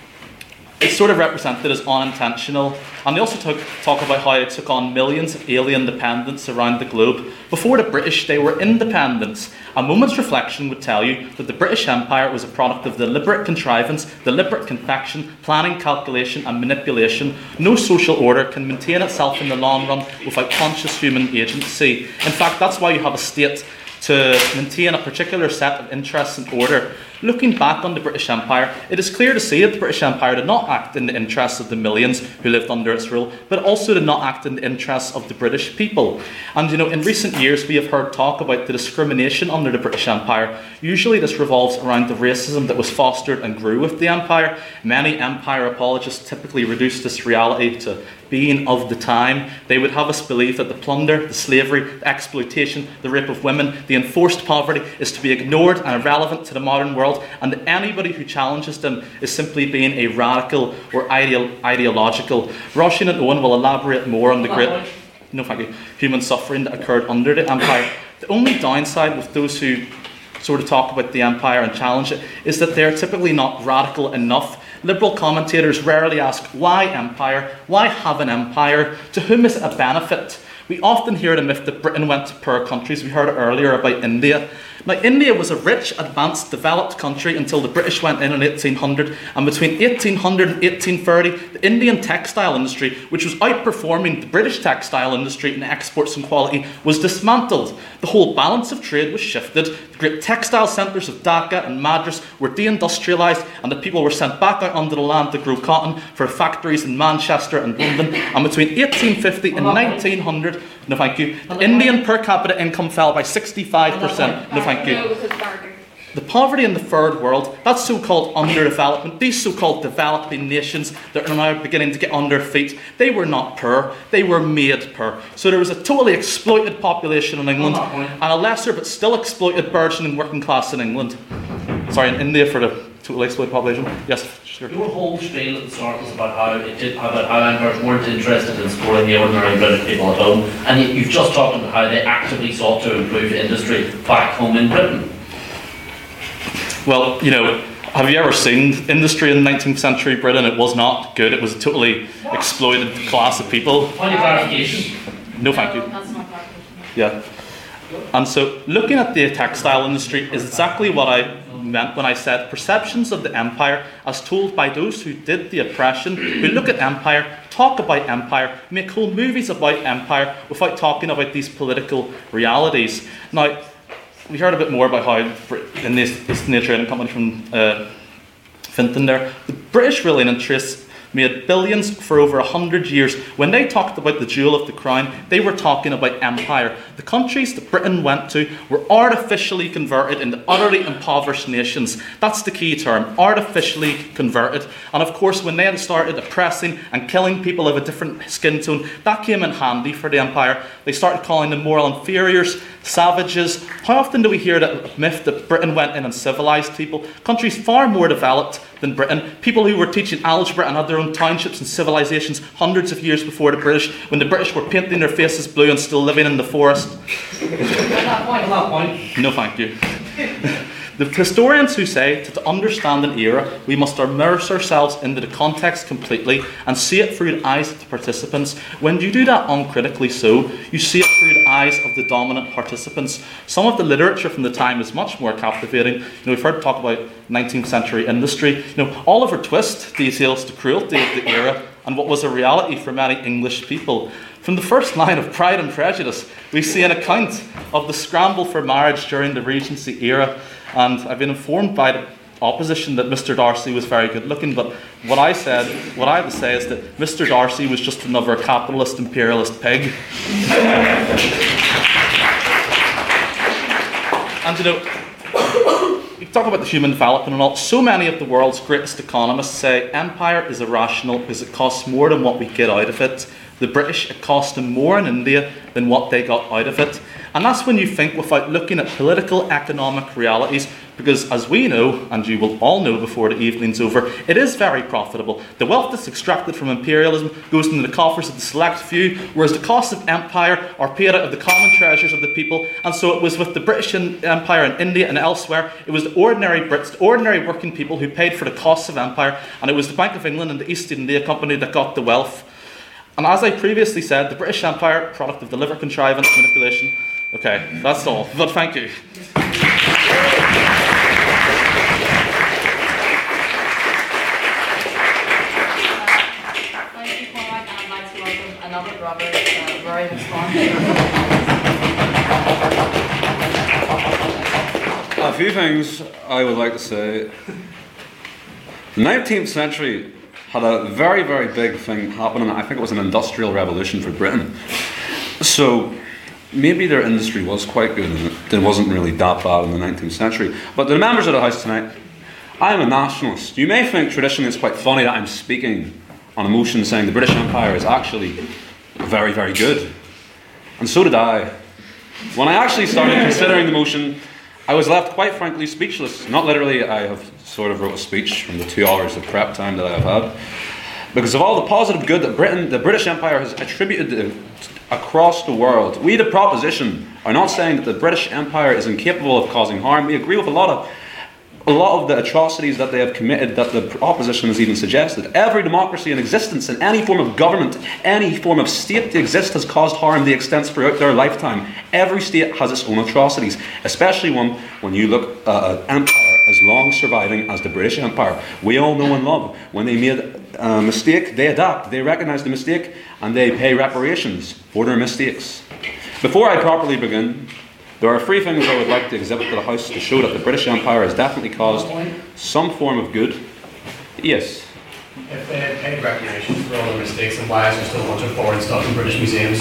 it's sort of represented as unintentional. And they also took, talk about how it took on millions of alien dependents around the globe. Before the British, they were independents. A moment's reflection would tell you that the British Empire was a product of deliberate contrivance, deliberate confection, planning, calculation and manipulation. No social order can maintain itself in the long run without conscious human agency. In fact, that's why you have a state to maintain a particular set of interests and order. Looking back on the British Empire, it is clear to see that the British Empire did not act in the interests of the millions who lived under its rule, but also did not act in the interests of the British people. And you know, in recent years we have heard talk about the discrimination under the British Empire. Usually this revolves around the racism that was fostered and grew with the empire. Many empire apologists typically reduce this reality to being of the time. They would have us believe that the plunder, the slavery, the exploitation, the rape of women, the enforced poverty is to be ignored and irrelevant to the modern world, and that anybody who challenges them is simply being a radical or ideal, ideological. Roisin and Owen will elaborate more on the great no, thank you, human suffering that occurred under the empire. The only downside with those who sort of talk about the empire and challenge it is that they're typically not radical enough. Liberal commentators rarely ask, why empire? Why have an empire? To whom is it a benefit? We often hear the myth that Britain went to poor countries. We heard it earlier about India. Now, India was a rich, advanced, developed country until the British went in in eighteen hundred, and between eighteen hundred and eighteen thirty, the Indian textile industry, which was outperforming the British textile industry in exports and quality, was dismantled. The whole balance of trade was shifted. The great textile centres of Dhaka and Madras were deindustrialised, and the people were sent back out onto the land to grow cotton for factories in Manchester and London. And between eighteen fifty and nineteen hundred, no thank you, the Indian per capita income fell by sixty-five percent. No thank you. The poverty in the third world, that so-called underdevelopment, these so-called developing nations that are now beginning to get on their feet, they were not poor, they were made poor. So there was a totally exploited population in England and a lesser but still exploited burgeoning working class in England. Sorry, in India for the totally exploited population. Yes, sure. Your whole spiel at the start was about how it did about how empires weren't interested in supporting the ordinary British people at home, and yet you've just talked about how they actively sought to improve industry back home in Britain. Well, you know, have you ever seen industry in nineteenth century Britain? It was not good. It was a totally exploited class of people. Point of clarification. No, thank you. Yeah. And so, looking at the textile industry is exactly what I meant when I said perceptions of the empire as told by those who did the oppression, who look at empire, talk about empire, make whole movies about empire without talking about these political realities. Now, we heard a bit more about how in this, this new trading company from uh, Finton there, the British ruling interests made billions for over a hundred years. When they talked about the jewel of the crown, they were talking about empire. The countries that Britain went to were artificially converted into utterly impoverished nations. That's the key term, artificially converted. And of course, when they started oppressing and killing people of a different skin tone, that came in handy for the empire. They started calling them moral inferiors, savages. How often do we hear that myth that Britain went in and civilised people? Countries far more developed than Britain, people who were teaching algebra and had their own townships and civilisations hundreds of years before the British, when the British were painting their faces blue and still living in the forest. At that point, at that point. No thank you. The historians who say that to understand an era, we must immerse ourselves into the context completely and see it through the eyes of the participants. When you do that uncritically so, you see it through the eyes of the dominant participants. Some of the literature from the time is much more captivating. You know, we've heard talk about nineteenth century industry. You know, Oliver Twist details the cruelty of the era and what was a reality for many English people. From the first line of Pride and Prejudice, we see an account of the scramble for marriage during the Regency era. And I've been informed by the opposition that Mister Darcy was very good looking, but what I said, what I have to say is that Mister Darcy was just another capitalist imperialist pig. And you know, you talk about the human development and all, so many of the world's greatest economists say empire is irrational because it costs more than what we get out of it. The British, it cost them more in India than what they got out of it. And that's when you think without looking at political, economic realities, because as we know, and you will all know before the evening's over, it is very profitable. The wealth that's extracted from imperialism goes into the coffers of the select few, whereas the costs of empire are paid out of the common treasures of the people. And so it was with the British Empire in India and elsewhere, it was the ordinary Brits, the ordinary working people who paid for the costs of empire, and it was the Bank of England and the East India Company that got the wealth. And as I previously said, the British Empire, product of the liver contrivance, manipulation. Okay, that's all, but thank you. Thank you, Cormac, and I'd like to welcome another brother, uh, Rory McSwan. things I would like to say. The nineteenth century had a very, very big thing happening. I think it was an industrial revolution for Britain. So maybe their industry was quite good and it wasn't really that bad in the nineteenth century. But to the members of the House tonight, I am a nationalist. You may think traditionally it's quite funny that I'm speaking on a motion saying the British Empire is actually very, very good. And so did I. When I actually started considering the motion, I was left quite frankly speechless. Not literally, I have sort of wrote a speech from the two hours of prep time that I have had. Because of all the positive good that Britain, the British Empire has attributed to, across the world. We, the proposition, are not saying that the British Empire is incapable of causing harm. We agree with a lot of a lot of the atrocities that they have committed that the opposition has even suggested. Every democracy in existence, in any form of government, any form of state to exist has caused harm to extents throughout their lifetime. Every state has its own atrocities, especially one when you look at uh, an empire as long surviving as the British Empire. We all know and love when they made a mistake, they adapt, they recognise the mistake, and they pay reparations for their mistakes. Before I properly begin, there are three things I would like to exhibit to the House to show that the British Empire has definitely caused some form of good. Yes? If they had paid reparations for all their mistakes, then why is there still a bunch of foreign stuff in British museums?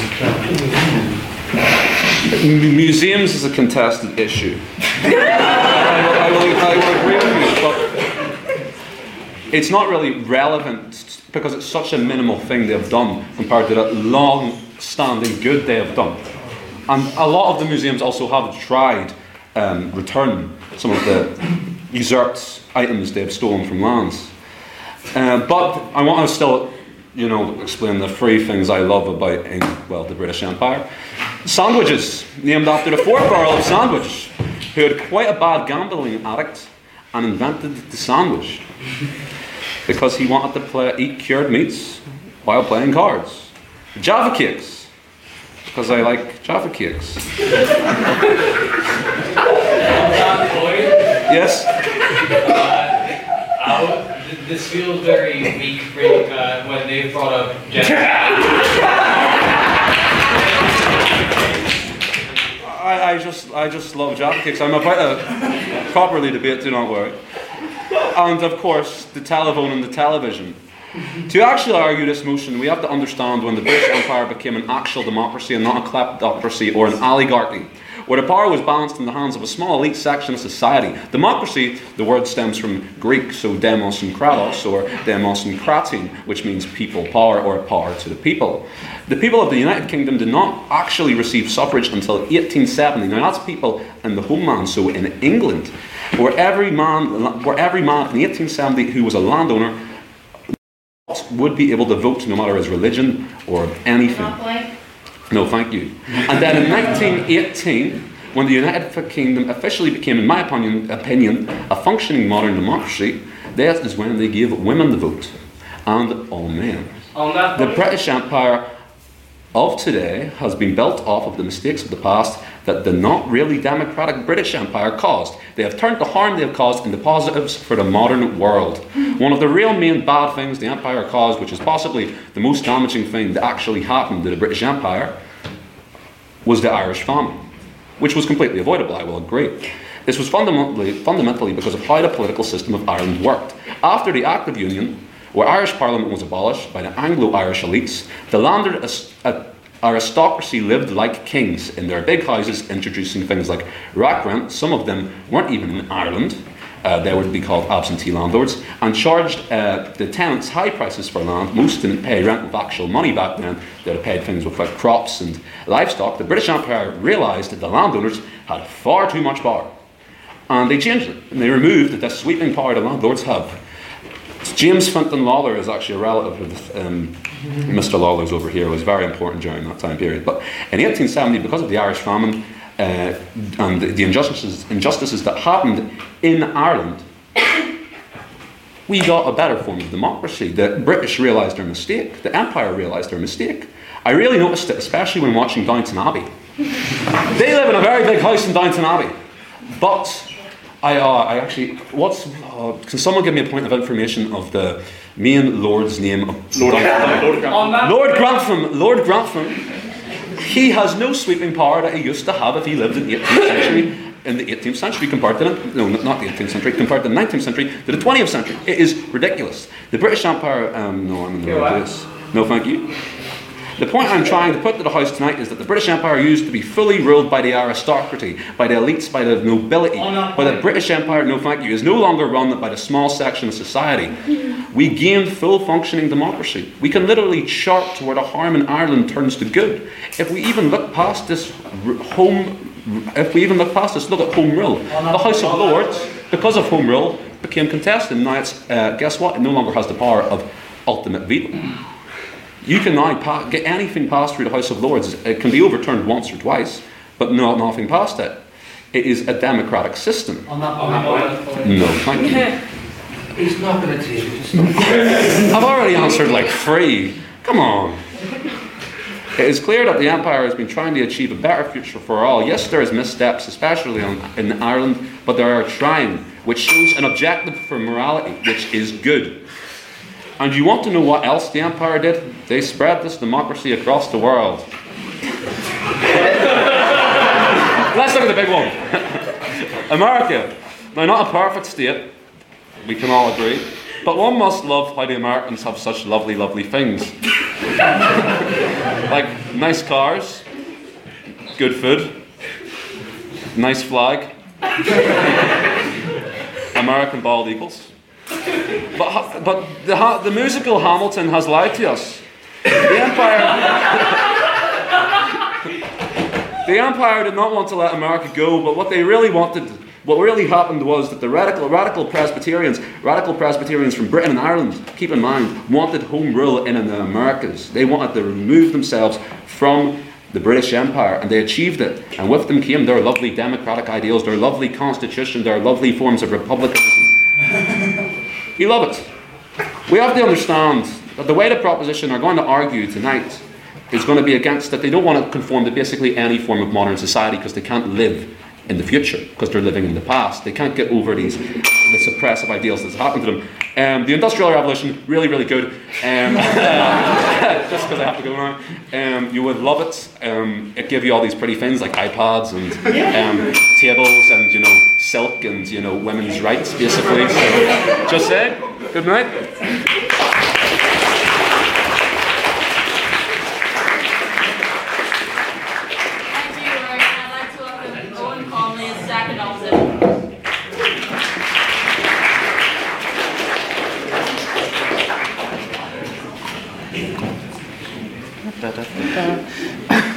M- museums is a contested issue. I, will, I, will, I will agree with you, but it's not really relevant because it's such a minimal thing they have done compared to the long-standing good they have done. And a lot of the museums also have tried um, return some of the usurped items they have stolen from lands. Uh, but I want to still, you know, explain the three things I love about, well, the British Empire. Sandwiches, named after the fourth Earl of Sandwich, who had quite a bad gambling addict and invented the sandwich because he wanted to play, eat cured meats while playing cards. Jaffa cakes, because I like Jaffa cakes. Yes? Uh, uh, this feels very weak for you, uh, when they brought up I, I just I just love Jaffa cakes. I'm about to properly debate, do not worry. And of course, the telephone and the television. To actually argue this motion, we have to understand when the British Empire became an actual democracy and not a kleptocracy or an oligarchy, where the power was balanced in the hands of a small elite section of society. Democracy, the word stems from Greek, so demos and kratos, or demos and kratin, which means people power or power to the people. The people of the United Kingdom did not actually receive suffrage until eighteen seventy. Now that's people in the homeland, so in England, where every man, where every man in eighteen seventy who was a landowner would be able to vote no matter his religion or anything. No, thank you. And then in nineteen eighteen, when the United Kingdom officially became, in my opinion, opinion a functioning modern democracy, that is when they gave women the vote, and all men. The British Empire of today has been built off of the mistakes of the past that the not really democratic British Empire caused. They have turned the harm they have caused into positives for the modern world. One of the real main bad things the Empire caused, which is possibly the most damaging thing that actually happened to the British Empire, was the Irish famine, which was completely avoidable, I will agree. This was fundamentally, fundamentally because of how the political system of Ireland worked. After the Act of Union, where Irish Parliament was abolished by the Anglo-Irish elites, the landed aristocracy lived like kings in their big houses, introducing things like rack rent. Some of them weren't even in Ireland. Uh, they would be called absentee landlords, and charged uh, the tenants high prices for land. Most didn't pay rent with actual money back then. They paid things with like crops and livestock. The British Empire realised that the landowners had far too much power, and they changed it. And they removed the sweeping power the landlords have. James Fintan Lawler is actually a relative of um, Mister Lawler's over here, was very important during that time period. But in eighteen seventy, because of the Irish famine uh, and the, the injustices, injustices that happened in Ireland, we got a better form of democracy. The British realised their mistake. The Empire realised their mistake. I really noticed it, especially when watching Downton Abbey. They live in a very big house in Downton Abbey. But I, uh, I actually, what's, uh, can someone give me a point of information of the main lord's name? Of Lord, Lord Grantham. Lord Grantham. Lord Grantham. He has no sweeping power that he used to have if he lived in the eighteenth century in the eighteenth century compared to the, no, not the eighteenth century, compared to the nineteenth century to the twentieth century. It is ridiculous. The British Empire, um, no, I'm in the wrong place. No, thank you. The point I'm trying to put to the House tonight is that the British Empire used to be fully ruled by the aristocracy, by the elites, by the nobility. But the British Empire, no thank you, is no longer run by the small section of society. We gained full functioning democracy. We can literally chart to where the harm in Ireland turns to good. If we even look past this home, if we even look past this, look at Home Rule. The House of Lords, because of Home Rule, became contested. Now it's, uh, guess what? It no longer has the power of ultimate veto. You can now pa- get anything passed through the House of Lords. It can be overturned once or twice, but not nothing past it. It is a democratic system. On that, on that point. No, thank you. He's not going to take it. I've already answered like three. Come on. It is clear that the Empire has been trying to achieve a better future for all. Yes, there is missteps, especially on, in Ireland, but they are trying, which shows an objective for morality, which is good. And you want to know what else the Empire did? They spread this democracy across the world. Let's look at the big one. America. Now, not a perfect state, we can all agree, but one must love how the Americans have such lovely, lovely things. Like nice cars, good food, nice flag, American bald eagles. But, but the, the musical Hamilton has lied to us. The Empire, the Empire did not want to let America go, but what they really wanted, what really happened was that the radical, radical Presbyterians, radical Presbyterians from Britain and Ireland, keep in mind, wanted home rule in the Americas. They wanted to remove themselves from the British Empire, and they achieved it. And with them came their lovely democratic ideals, their lovely constitution, their lovely forms of republicanism. You love it. We have to understand that the way the proposition are going to argue tonight is going to be against that. They don't want to conform to basically any form of modern society because they can't live in the future, because they're living in the past. They can't get over these the suppressive ideals that's happened to them. Um, the Industrial Revolution, really, really good. Um, just because I have to go now. Um, you would love it. Um, it gave you all these pretty things like iPads and um, tables and, you know, silk and, you know, women's rights, basically. So, just say, good night. Da, da, da, da.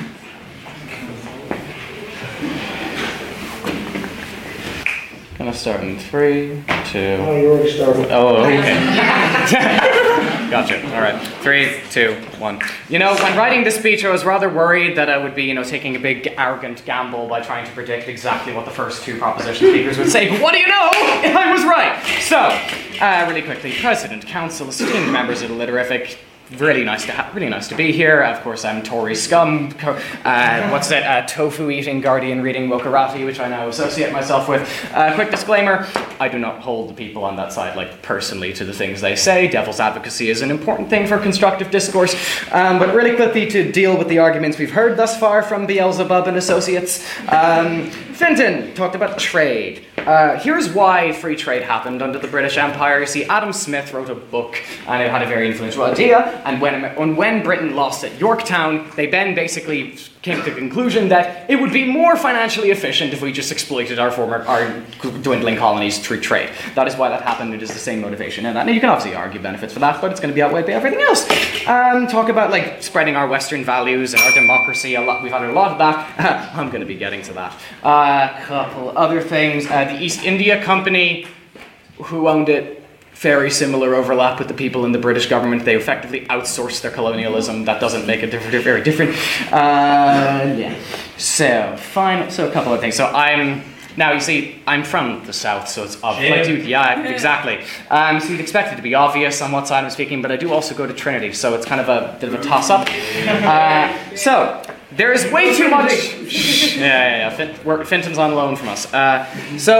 Gonna start in three, two. Oh, you already started. Oh, okay. Gotcha. All right. Three, two, one. You know, when writing this speech, I was rather worried that I would be, you know, taking a big arrogant gamble by trying to predict exactly what the first two proposition speakers would say. But what do you know? I was right. So, uh, really quickly, President, Council, esteemed members of the Litterific. Really nice to ha- really nice to be here. Of course, I'm Tory scum. Co- uh, what's that? Uh, tofu eating, Guardian reading, Wokarati, which I now associate myself with. Uh, quick disclaimer: I do not hold the people on that side, like personally, to the things they say. Devil's advocacy is an important thing for constructive discourse. Um, but really quickly to deal with the arguments we've heard thus far from Beelzebub and Associates. Um, Fintan talked about trade. Uh, here's why free trade happened under the British Empire. You see, Adam Smith wrote a book, and it had a very influential idea. And when, when Britain lost at Yorktown, they then basically came to the conclusion that it would be more financially efficient if we just exploited our former, our dwindling colonies through trade. That is why that happened. It is the same motivation. And now you can obviously argue benefits for that, but it's going to be outweighed by everything else. Um, talk about like spreading our Western values and our democracy. A lot, we've had a lot of that. I'm going to be getting to that. A uh, couple other things. Uh, the East India Company, who owned it? Very similar overlap with the people in the British government. They effectively outsourced their colonialism. That doesn't make it different, very different. Uh, yeah. So, fine. So, a couple of things. So, I'm now. You see, I'm from the south, so it's obvious. Like, dude, yeah, exactly. Um, so you'd expect it to be obvious on what side I'm speaking, but I do also go to Trinity, so it's kind of a bit of a toss-up. Uh, so. There is way too much. Yeah, yeah, yeah. Fin- we're, Finton's on loan from us. Uh, so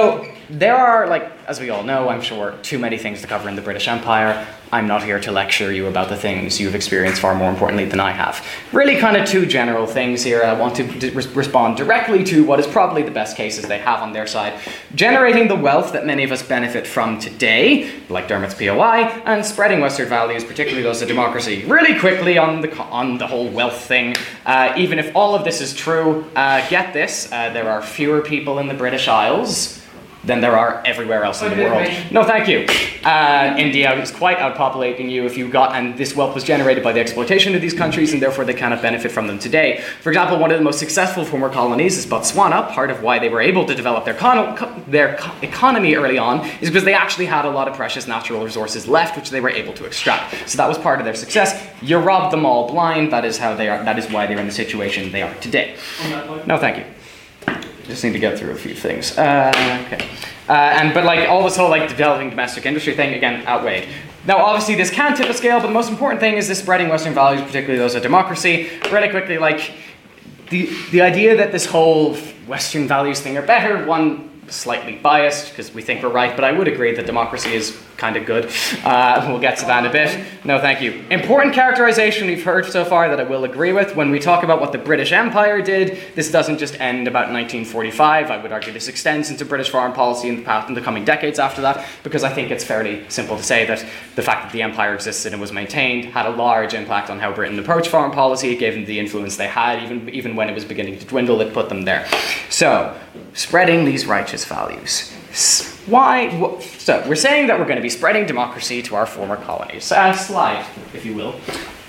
there are, like, as we all know, I'm sure, too many things to cover in the British Empire. I'm not here to lecture you about the things you've experienced far more importantly than I have. Really kind of two general things here. I want to d- respond directly to what is probably the best cases they have on their side. Generating the wealth that many of us benefit from today, like Dermot's P O I, and spreading Western values, particularly those of democracy. Really quickly on the, on the whole wealth thing, uh, even if all of this is true, uh, get this, uh, there are fewer people in the British Isles than there are everywhere else in the world. No, thank you. Uh, India is quite outpopulating you if you got, and this wealth was generated by the exploitation of these countries, and therefore they cannot benefit from them today. For example, one of the most successful former colonies is Botswana. Part of why they were able to develop their, con- their co- economy early on is because they actually had a lot of precious natural resources left, which they were able to extract. So that was part of their success. You robbed them all blind. That is how they are. That is why they're in the situation they are today. No, thank you. Just need to get through a few things. Uh, okay. Uh, and but like all this whole like developing domestic industry thing, again, outweighed. Now, obviously, this can tip a scale, but the most important thing is this spreading Western values, particularly those of democracy. Really quickly, like the the idea that this whole Western values thing are better, one, slightly biased because we think we're right, but I would agree that democracy is kind of good. Uh, we'll get to that in a bit. No, thank you. Important characterization we've heard so far that I will agree with. When we talk about what the British Empire did, this doesn't just end about nineteen forty-five. I would argue this extends into British foreign policy in the, past, in the coming decades after that, because I think it's fairly simple to say that the fact that the empire existed and was maintained had a large impact on how Britain approached foreign policy. It gave them the influence they had, even, even when it was beginning to dwindle, it put them there. So, spreading these righteous values. Why? So, we're saying that we're going to be spreading democracy to our former colonies. Uh, slide, if you will.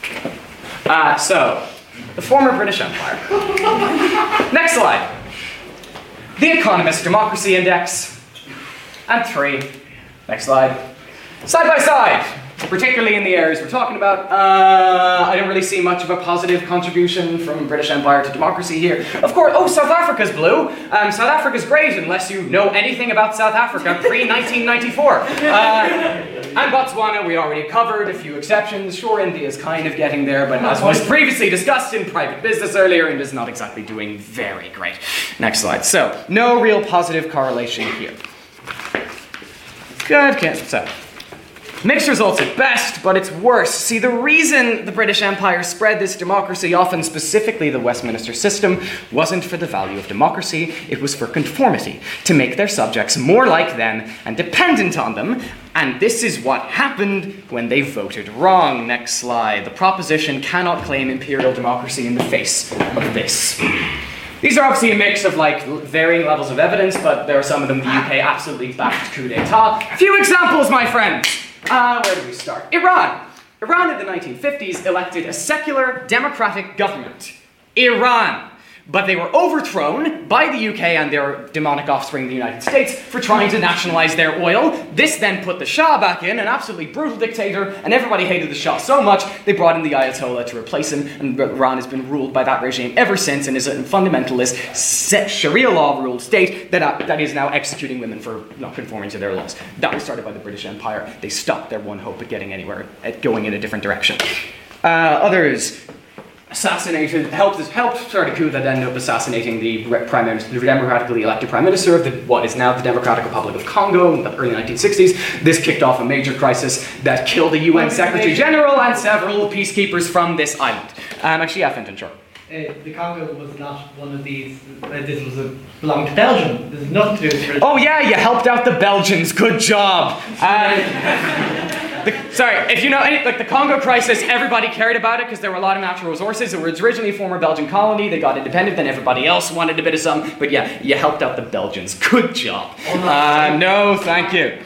Uh, so, the former British Empire. Next slide. The Economist Democracy Index. And three. Next slide. Side by side. Particularly in the areas we're talking about, uh, I don't really see much of a positive contribution from British Empire to democracy here. Of course, oh, South Africa's blue. Um, South Africa's great unless you know anything about South Africa pre nineteen ninety-four. Uh, and Botswana, we already covered, a few exceptions. Sure, India's kind of getting there, but as was previously discussed in private business earlier, India's not exactly doing very great. Next slide. So, no real positive correlation here. Good, okay, so. Mixed results at best, but it's worse. See, the reason the British Empire spread this democracy, often specifically the Westminster system, wasn't for the value of democracy, it was for conformity, to make their subjects more like them and dependent on them. And this is what happened when they voted wrong. Next slide. The proposition cannot claim imperial democracy in the face of this. These are obviously a mix of like varying levels of evidence, but there are some of them the U K absolutely backed coup d'etat. A few examples, my friends. Uh, where do we start? Iran. Iran in the nineteen fifties elected a secular democratic government. Iran. But they were overthrown by the U K and their demonic offspring, the United States, for trying to nationalize their oil. This then put the Shah back in, an absolutely brutal dictator, and everybody hated the Shah so much, they brought in the Ayatollah to replace him, and Iran has been ruled by that regime ever since, and is a fundamentalist, Sharia law-ruled state that, uh, that is now executing women for not conforming to their laws. That was started by the British Empire. They stopped their one hope at getting anywhere, at going in a different direction. Uh, others... assassinated, helped, helped start a coup that ended up assassinating the prime minister, the democratically elected prime minister of the, what is now the Democratic Republic of Congo in the early nineteen sixties. This kicked off a major crisis that killed the U N Secretary General and several peacekeepers from this island. Um, actually, yeah, Fintan, sure. Uh, the Congo was not one of these, uh, this was a, belonged to Belgium. There's nothing to do with Britain. Oh yeah, you helped out the Belgians, good job. Um, The, sorry, if you know any, like the Congo crisis, everybody cared about it because there were a lot of natural resources. It was originally a former Belgian colony. They got independent, then everybody else wanted a bit of some. But yeah, you helped out the Belgians. Good job. Uh, no, thank you.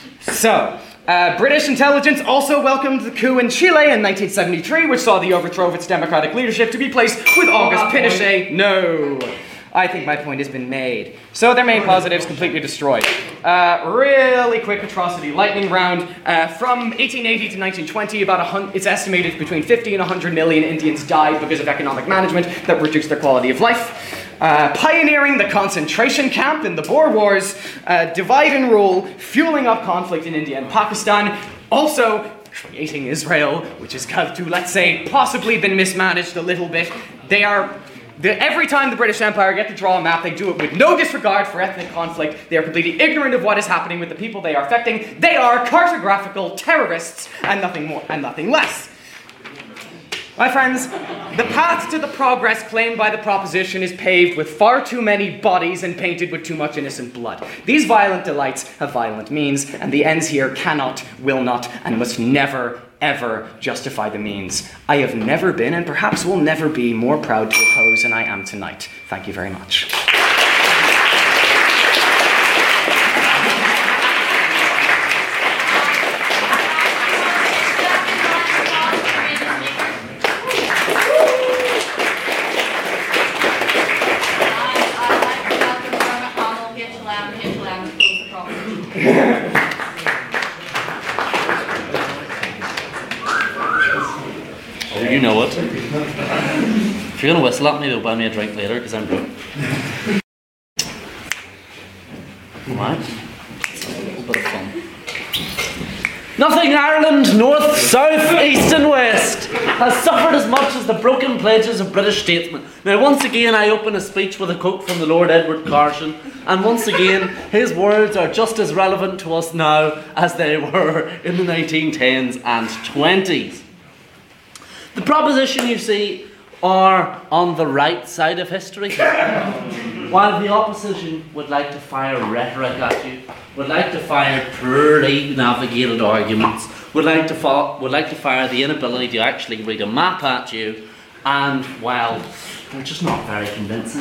So, uh, British intelligence also welcomed the coup in Chile in nineteen seventy-three, which saw the overthrow of its democratic leadership to be placed with Auguste Pinochet. No. I think my point has been made. So their main positives completely destroyed. Uh, really quick atrocity lightning round. Uh, from eighteen eighty to nineteen twenty, about a hun- it's estimated between fifty and one hundred million Indians died because of economic management that reduced their quality of life. Uh, pioneering the concentration camp in the Boer Wars, uh, divide and rule, fueling up conflict in India and Pakistan. Also, creating Israel, which has got to, let's say, possibly been mismanaged a little bit. They are... The, every time the British Empire get to draw a map, they do it with no disregard for ethnic conflict. They are completely ignorant of what is happening with the people they are affecting. They are cartographical terrorists and nothing more and nothing less. My friends, the path to the progress claimed by the proposition is paved with far too many bodies and painted with too much innocent blood. These violent delights have violent means, and the ends here cannot, will not, and must never, ever justify the means. I have never been, and perhaps will never be, more proud to oppose than I am tonight. Thank you very much. Oh, you know it. If you're gonna whistle at me, they'll buy me a drink later because I'm broke. Alright. A little bit of fun. Nothing in Ireland, north, south, east and west, has suffered as much as the broken pledges of British statesmen. Now once again I open a speech with a quote from the Lord Edward Carson, and once again his words are just as relevant to us now as they were in the nineteen tens and twenties. The proposition, you see, are on the right side of history. While the opposition would like to fire rhetoric at you, would like to fire poorly navigated arguments, would like to fa- would like to fire the inability to actually read a map at you, and, well, they're just not very convincing.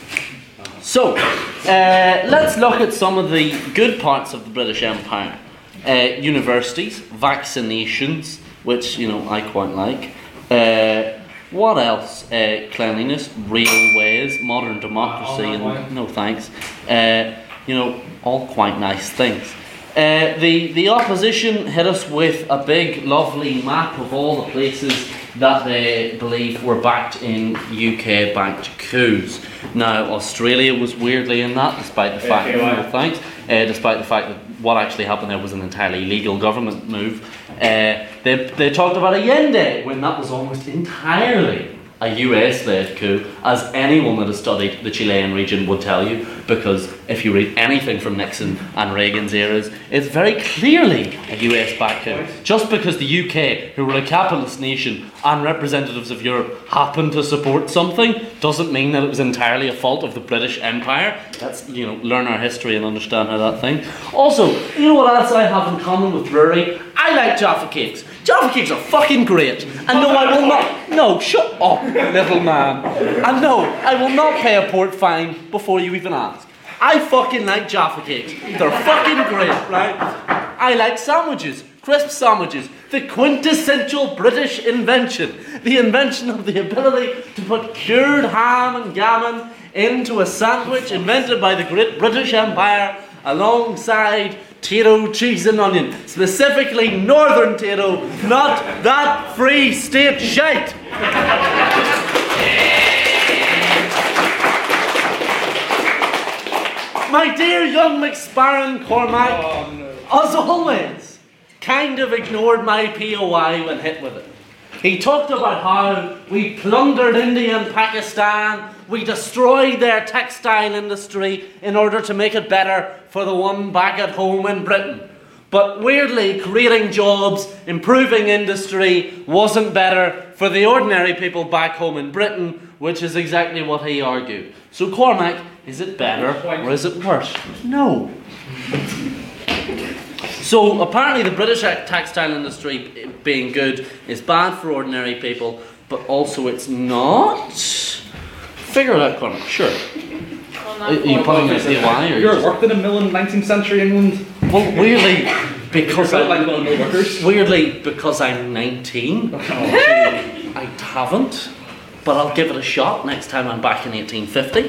So, uh, let's look at some of the good parts of the British Empire. Uh, universities, vaccinations, which, you know, I quite like. Uh, what else? Uh, cleanliness, railways, modern democracy, and no thanks. Uh, you know, all quite nice things. Uh, the, the opposition hit us with a big, lovely map of all the places that they believe were backed in U K-backed coups. Now, Australia was weirdly in that, despite the fact, yeah, no thanks, uh, despite the fact that what actually happened there was an entirely legal government move. Uh, they, they talked about Allende, when that was almost entirely a U S-led coup, as anyone that has studied the Chilean region would tell you, because if you read anything from Nixon and Reagan's eras, it's very clearly a U S-backed coup. Just because the U K, who were a capitalist nation, and representatives of Europe happened to support something, doesn't mean that it was entirely a fault of the British Empire. Let's, you know, learn our history and understand how that thing. Also, you know what else I have in common with Drury? I like Jaffa Cakes. Jaffa Cakes are fucking great. And no, I will not. No, shut up, little man. And no, I will not pay a port fine before you even ask. I fucking like Jaffa Cakes. They're fucking great, right? I like sandwiches, crisp sandwiches, the quintessential British invention. The invention of the ability to put cured ham and gammon into a sandwich invented by the great British Empire alongside Tito cheese and onion. Specifically Northern Tito, not that Free State shite. My dear young McSparran Cormac, oh, no. as always, kind of ignored my P O I when hit with it. He talked about how we plundered India and Pakistan, we destroyed their textile industry in order to make it better for the one back at home in Britain. But weirdly, creating jobs, improving industry wasn't better for the ordinary people back home in Britain, which is exactly what he argued. So Cormac, is it better or is it worse? No. So apparently the British textile industry being good is bad for ordinary people, but also it's not. Figure it out, Cormac. Sure. Are you putting this in why? Or you ever worked in a mill in nineteenth century England? Well, weirdly, because I like mill workers. Weirdly because I'm nineteen, oh, I haven't. But I'll give it a shot next time I'm back in eighteen fifty.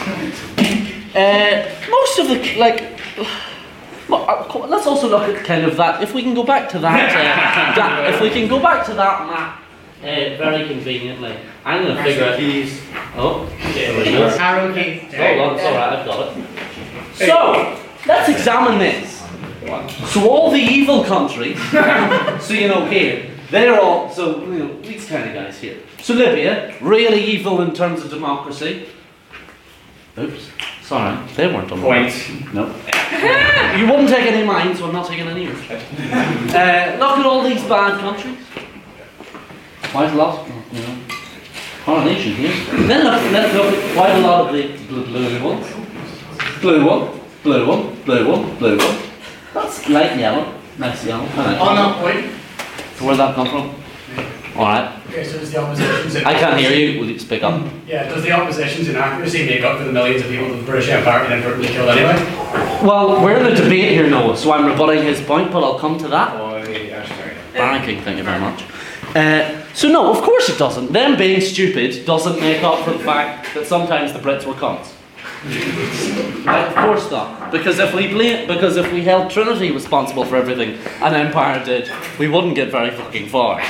uh, most of the like. Let's also look at kind of that. If we can go back to that, uh, that if we can go back to that map, uh, very conveniently, I'm going to figure out. Keys. Oh, there we go. Arrow keys. Hold on, it's all right. I've got it. So let's examine this. So all the evil countries. So you know here, They're all, so, you know, these kind of guys here. So Libya, really evil in terms of democracy. Oops, sorry, they weren't on Points. No. You wouldn't take any of mine, so I'm not taking any of yours. Uh, look at all these bad countries. Quite a lot, you know. Coronation here. Then look, let's look at quite a lot of the blue, blue ones. Blue one, blue one, blue one, blue one. That's light yellow. Nice yellow. On that point. So where'd that come from? Alright. Okay, so does the opposition's I can't hear you. Will you speak up? Yeah, does the opposition's inaccuracy make up for the millions of people that the British Empire can inadvertently kill anyway? Well, we're in a debate here, Noah, so I'm rebutting his point, but I'll come to that. Oh, yeah, sorry. Barracking, thank you very much. Uh, so no, of course it doesn't. Them being stupid doesn't make up for the fact that sometimes the Brits were cunts. Right, of course not. Because if we blame, because if we held Trinity responsible for everything an empire did, we wouldn't get very fucking far.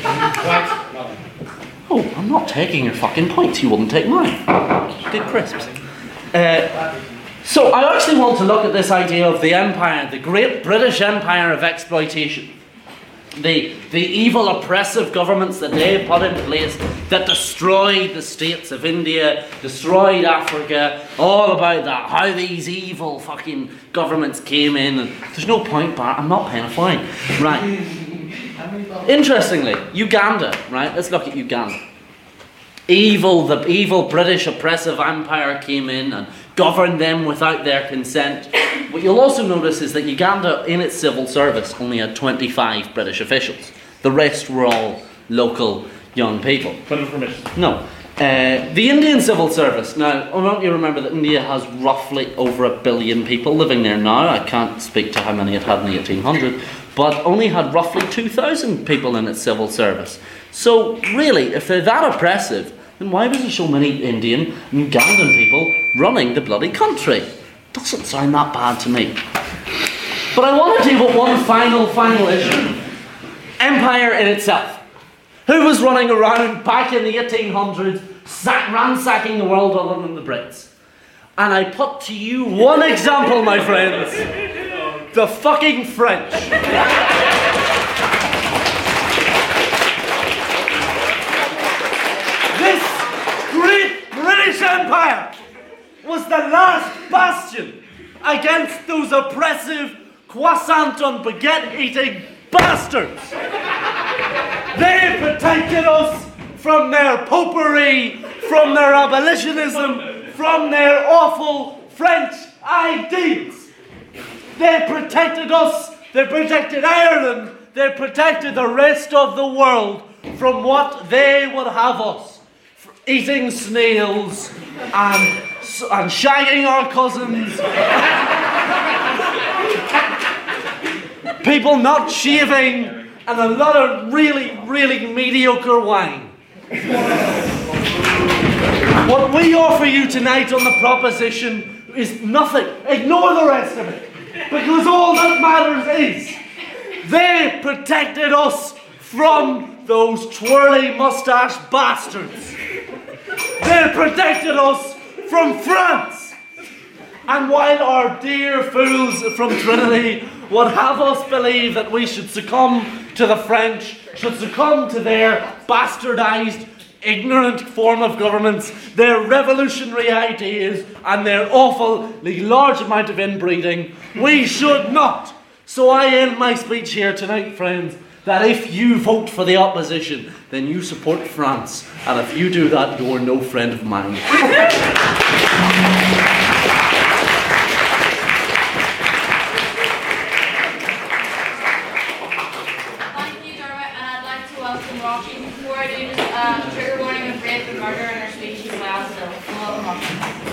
Oh, I'm not taking your fucking points. You wouldn't take mine. Did crisps. Uh, so I actually want to look at this idea of the empire, the great British empire of exploitation. The, the evil oppressive governments that they put in place that destroyed the states of India, destroyed Africa, all about that, how these evil fucking governments came in, and there's no point, Bart, I'm not paying a fine. Right. Interestingly, Uganda, right, let's look at Uganda. Evil, the evil British oppressive empire came in and governed them without their consent. What you'll also notice is that Uganda, in its civil service, only had twenty-five British officials. The rest were all local young people. No. Uh, the Indian civil service. Now, I want you to remember that India has roughly over a billion people living there now. I can't speak to how many it had in the eighteen hundreds, but only had roughly two thousand people in its civil service. So, really, if they're that oppressive, then why was there so many Indian and Ugandan people running the bloody country? Doesn't sound that bad to me. But I want to deal with one final, final issue. Empire in itself. Who was running around back in the eighteen hundreds, sack, ransacking the world other than the Brits? And I put to you one example, my friends. The fucking French. This great British Empire was the last bastion against those oppressive, croissant on baguette eating bastards. They protected us from their popery, from their abolitionism, from their awful French ideals. They protected us, they protected Ireland, they protected the rest of the world from what they would have us. Eating snails and, and shagging our cousins. People not shaving and a lot of really, really mediocre wine. What we offer you tonight on the proposition is nothing. Ignore the rest of it. Because all that matters is they protected us from those twirly mustache bastards. They protected us from France. And while our dear fools from Trinity would have us believe that we should succumb to the French, should succumb to their bastardized, ignorant form of governments, their revolutionary ideas, and their awfully large amount of inbreeding, we should not. So I end my speech here tonight, friends, that if you vote for the opposition, then you support France. And if you do that, you're no friend of mine. Thank you, Dermot, and I'd like to welcome Rocky. Before I do, just uh, trigger warning of rape and murder in our speech as well, so welcome Rocky.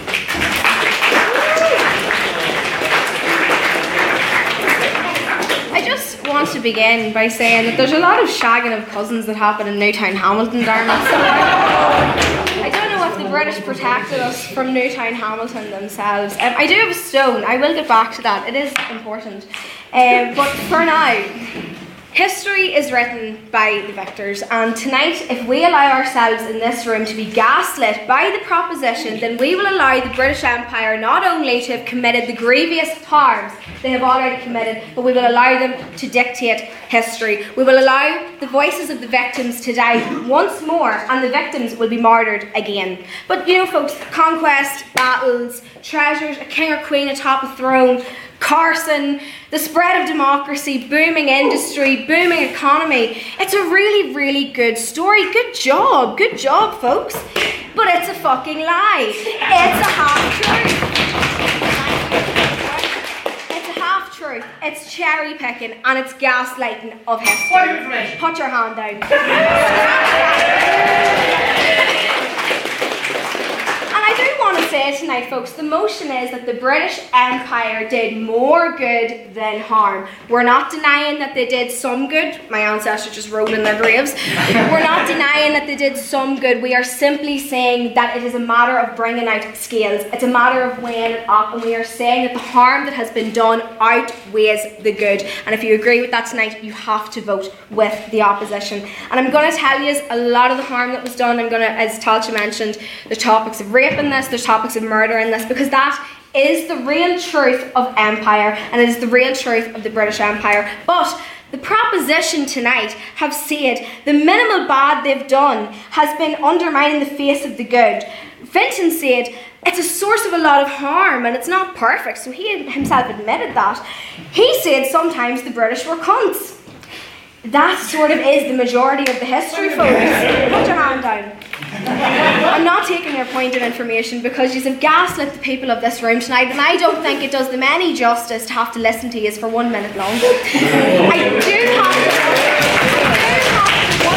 I just want to begin by saying that there's a lot of shagging of cousins that happen in Newtown Hamilton, Dermot. So I don't know if the British protected us from Newtown Hamilton themselves. Um, I do have a stone. I will get back to that. It is important. Um, but for now, History is written by the victors, and tonight, if we allow ourselves in this room to be gaslit by the proposition, then we will allow the British Empire not only to have committed the grievous harms they have already committed, but we will allow them to dictate history. We will allow the voices of the victims to die once more, and the victims will be martyred again. But you know, folks, conquest, battles, treasures, a king or queen atop a throne, Carson, the spread of democracy, booming industry, booming economy. It's a really, really good story. Good job, good job, folks. But it's a fucking lie. It's a half-truth. It's a half-truth. It's cherry picking and it's gaslighting of history. Put your hand down. I do want to say tonight, folks, the motion is that the British Empire did more good than harm. We're not denying that they did some good. My ancestors just rolled in their graves. We're not denying that they did some good. We are simply saying that it is a matter of bringing out scales. It's a matter of weighing it up, and we are saying that the harm that has been done outweighs the good. And if you agree with that tonight, you have to vote with the opposition. And I'm going to tell you a lot of the harm that was done. I'm going to, as Talcha mentioned, the topics of rape in this, there's topics of murder in this, because that is the real truth of empire, and it is the real truth of the British Empire. But the proposition tonight have said the minimal bad they've done has been undermining the face of the good. Fintan said it's a source of a lot of harm and it's not perfect, so he himself admitted that. He said sometimes the British were cunts. That sort of is the majority of the history, folks. Put your hand down. I'm not taking your point of information because you have gaslit the people of this room tonight, and I don't think it does them any justice to have to listen to you for one minute longer. I do have to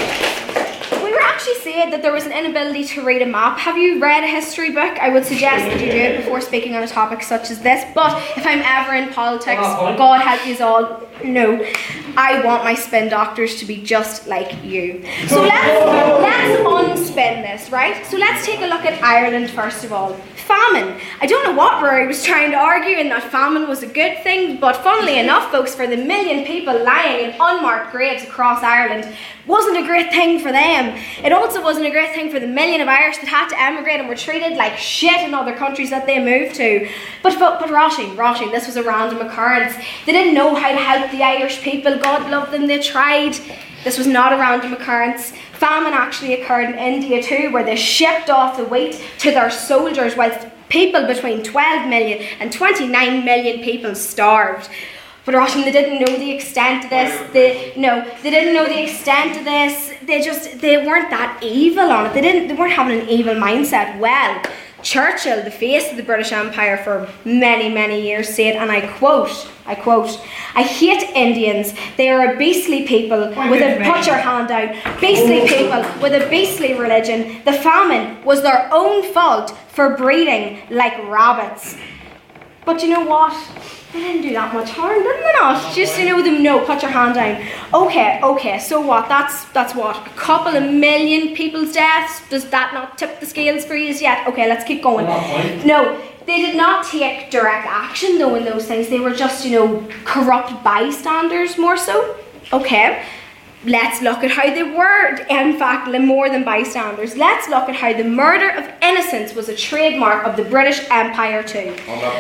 wonder, we were actually saying that there was an inability to read a map. Have you read a history book? I would suggest that you do it before speaking on a topic such as this, but if I'm ever in politics, God help you all, no, I want my spin doctors to be just like you. So let's, let's unspin this, right? So let's take a look at Ireland first of all. Famine. I don't know what Rory was trying to argue in that famine was a good thing, but funnily enough, folks, for the million people lying in unmarked graves across Ireland, wasn't a great thing for them. It also wasn't a great thing for the million of Irish that had to emigrate and were treated like shit in other countries that they moved to. But, but, but Roisin, Roisin, this was a random occurrence. They didn't know how to help the Irish people. God love them, they tried. This was not a random occurrence. Famine actually occurred in India too, where they shipped off the wheat to their soldiers whilst people between twelve million and twenty-nine million people starved. But Roisin, they didn't know the extent of this. They no, they didn't know the extent of this. They just they weren't that evil on it. They didn't they weren't having an evil mindset. Well, Churchill, the face of the British Empire for many, many years, said, and I quote, I quote, "I hate Indians. They are a beastly people with a, put your hand down, beastly people with a beastly religion. The famine was their own fault for breeding like rabbits." But you know what? They didn't do that much harm, didn't they not? Just, you know, them, no, put your hand down. Okay, okay, so what? That's, that's what? A couple of million people's deaths? Does that not tip the scales for you yet? Okay, let's keep going. No, they did not take direct action, though, in those things. They were just, you know, corrupt bystanders, more so. Okay. Let's look at how they were, in fact, more than bystanders. Let's look at how the murder of innocents was a trademark of the British Empire too.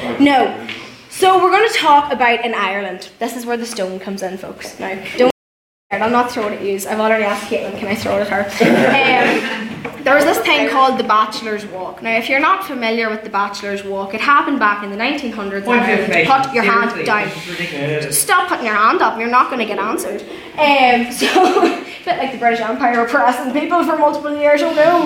No. So we're going to talk about in Ireland. This is where the stone comes in, folks. Now, don't I'll not throw it at you. I've already asked Caitlin, can I throw it at her? Um, there was this thing called the Bachelor's Walk. Now, if you're not familiar with the Bachelor's Walk, it happened back in the nineteen hundreds. Point of information. Put your hand down. Stop putting your hand up, you're not going to get answered. Um, so, a bit like the British Empire oppressing people for multiple years ago. Um,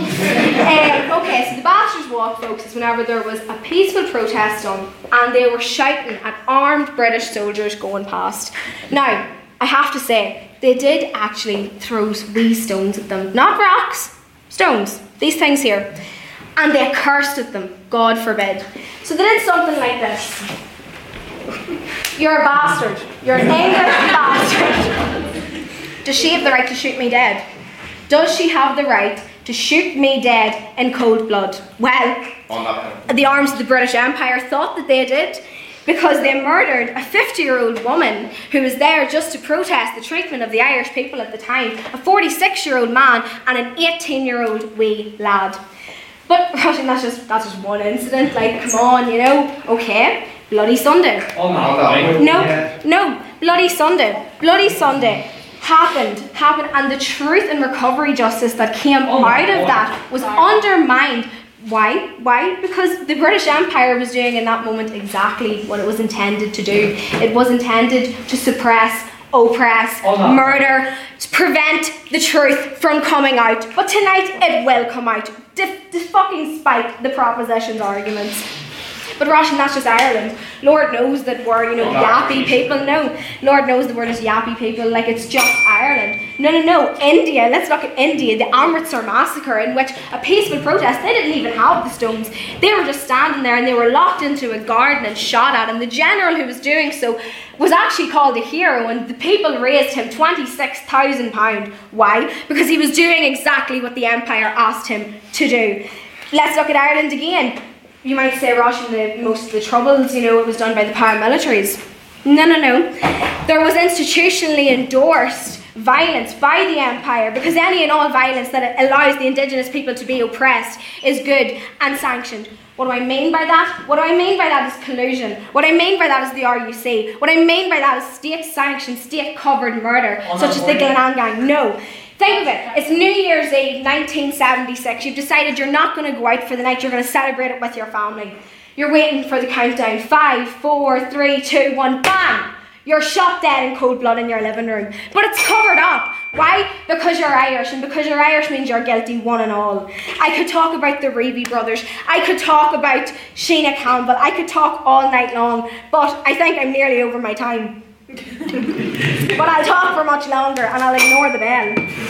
okay, so the Bachelor's Walk, folks, is whenever there was a peaceful protest on and they were shouting at armed British soldiers going past. Now, I have to say, they did actually throw wee stones at them. Not rocks, stones. These things here. And they cursed at them. God forbid. So they did something like this. You're a bastard. You're an English bastard. Does she have the right to shoot me dead? Does she have the right to shoot me dead in cold blood? Well, the arms of the British Empire thought that they did. because they murdered a fifty-year-old woman who was there just to protest the treatment of the Irish people at the time, a forty-six-year-old man and an eighteen-year-old wee lad. But Roisin, that's just that's just one incident. Like, come on, you know? Okay, Bloody Sunday. Oh no! No, yeah. no, Bloody Sunday. Bloody Sunday happened, happened, and the truth and recovery justice that came oh out of that was undermined. Why? Why? Because the British Empire was doing in that moment exactly what it was intended to do. It was intended to suppress, oppress, oh, no. murder, to prevent the truth from coming out. But tonight it will come out, de- de- fucking spite the proposition's arguments. But Roisin, that's just Ireland. Lord knows that we're, you know, yappy people. No, Lord knows that we're just yappy people, like it's just Ireland. No, no, no, India, let's look at India, the Amritsar massacre, in which a peaceful protest, they didn't even have the stones. They were just standing there and they were locked into a garden and shot at, and the general who was doing so was actually called a hero, and the people raised him twenty-six thousand pounds. Why? Because he was doing exactly what the Empire asked him to do. Let's look at Ireland again. You might say, Roisin, the most of the troubles, you know, it was done by the paramilitaries. No, no, no. There was institutionally endorsed violence by the Empire, because any and all violence that allows the indigenous people to be oppressed is good and sanctioned. What do I mean by that? What do I mean by that is collusion. What I mean by that is the R U C. What I mean by that is state-sanctioned, state-covered murder, oh, such as the Glenanne Gang. No. Think of it, it's New Year's Eve nineteen seventy-six. You've decided you're not going to go out for the night, you're going to celebrate it with your family. You're waiting for the countdown. Five, four, three, two, one, bang! You're shot dead in cold blood in your living room. But it's covered up. Why? Because you're Irish, and because you're Irish means you're guilty, one and all. I could talk about the Reevy brothers. I could talk about Sheena Campbell. I could talk all night long, but I think I'm nearly over my time. But I'll talk for much longer and I'll ignore the bell.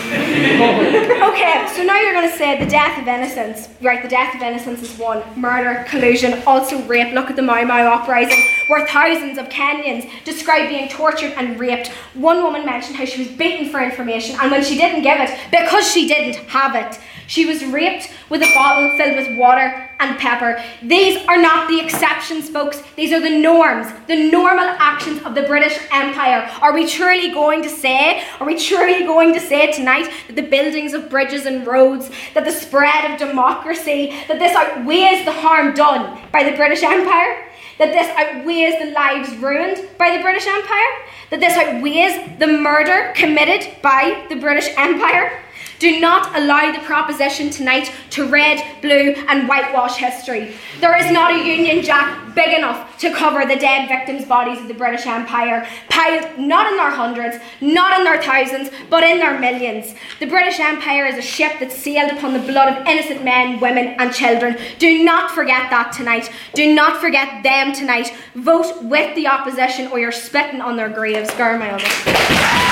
Okay, so now you're going to say the death of innocence. Right, the death of innocence is one. Murder, collusion, also rape. Look at the Mau Mau uprising, where thousands of Kenyans described being tortured and raped. One woman mentioned how she was beaten for information, and when she didn't give it, because she didn't have it, she was raped with a bottle filled with water and pepper. These are not the exceptions, folks. These are the norms, the normal actions of the British Empire. Are we truly going to say, are we truly going to say tonight that the buildings of bridges and roads, that the spread of democracy, that this outweighs the harm done by the British Empire? That this outweighs the lives ruined by the British Empire? That this outweighs the murder committed by the British Empire? Do not allow the proposition tonight to red, blue and whitewash history. There is not a Union Jack big enough to cover the dead victims' bodies of the British Empire, piled not in their hundreds, not in their thousands, but in their millions. The British Empire is a ship that sailed upon the blood of innocent men, women and children. Do not forget that tonight. Do not forget them tonight. Vote with the opposition or you're spitting on their graves. Garmail.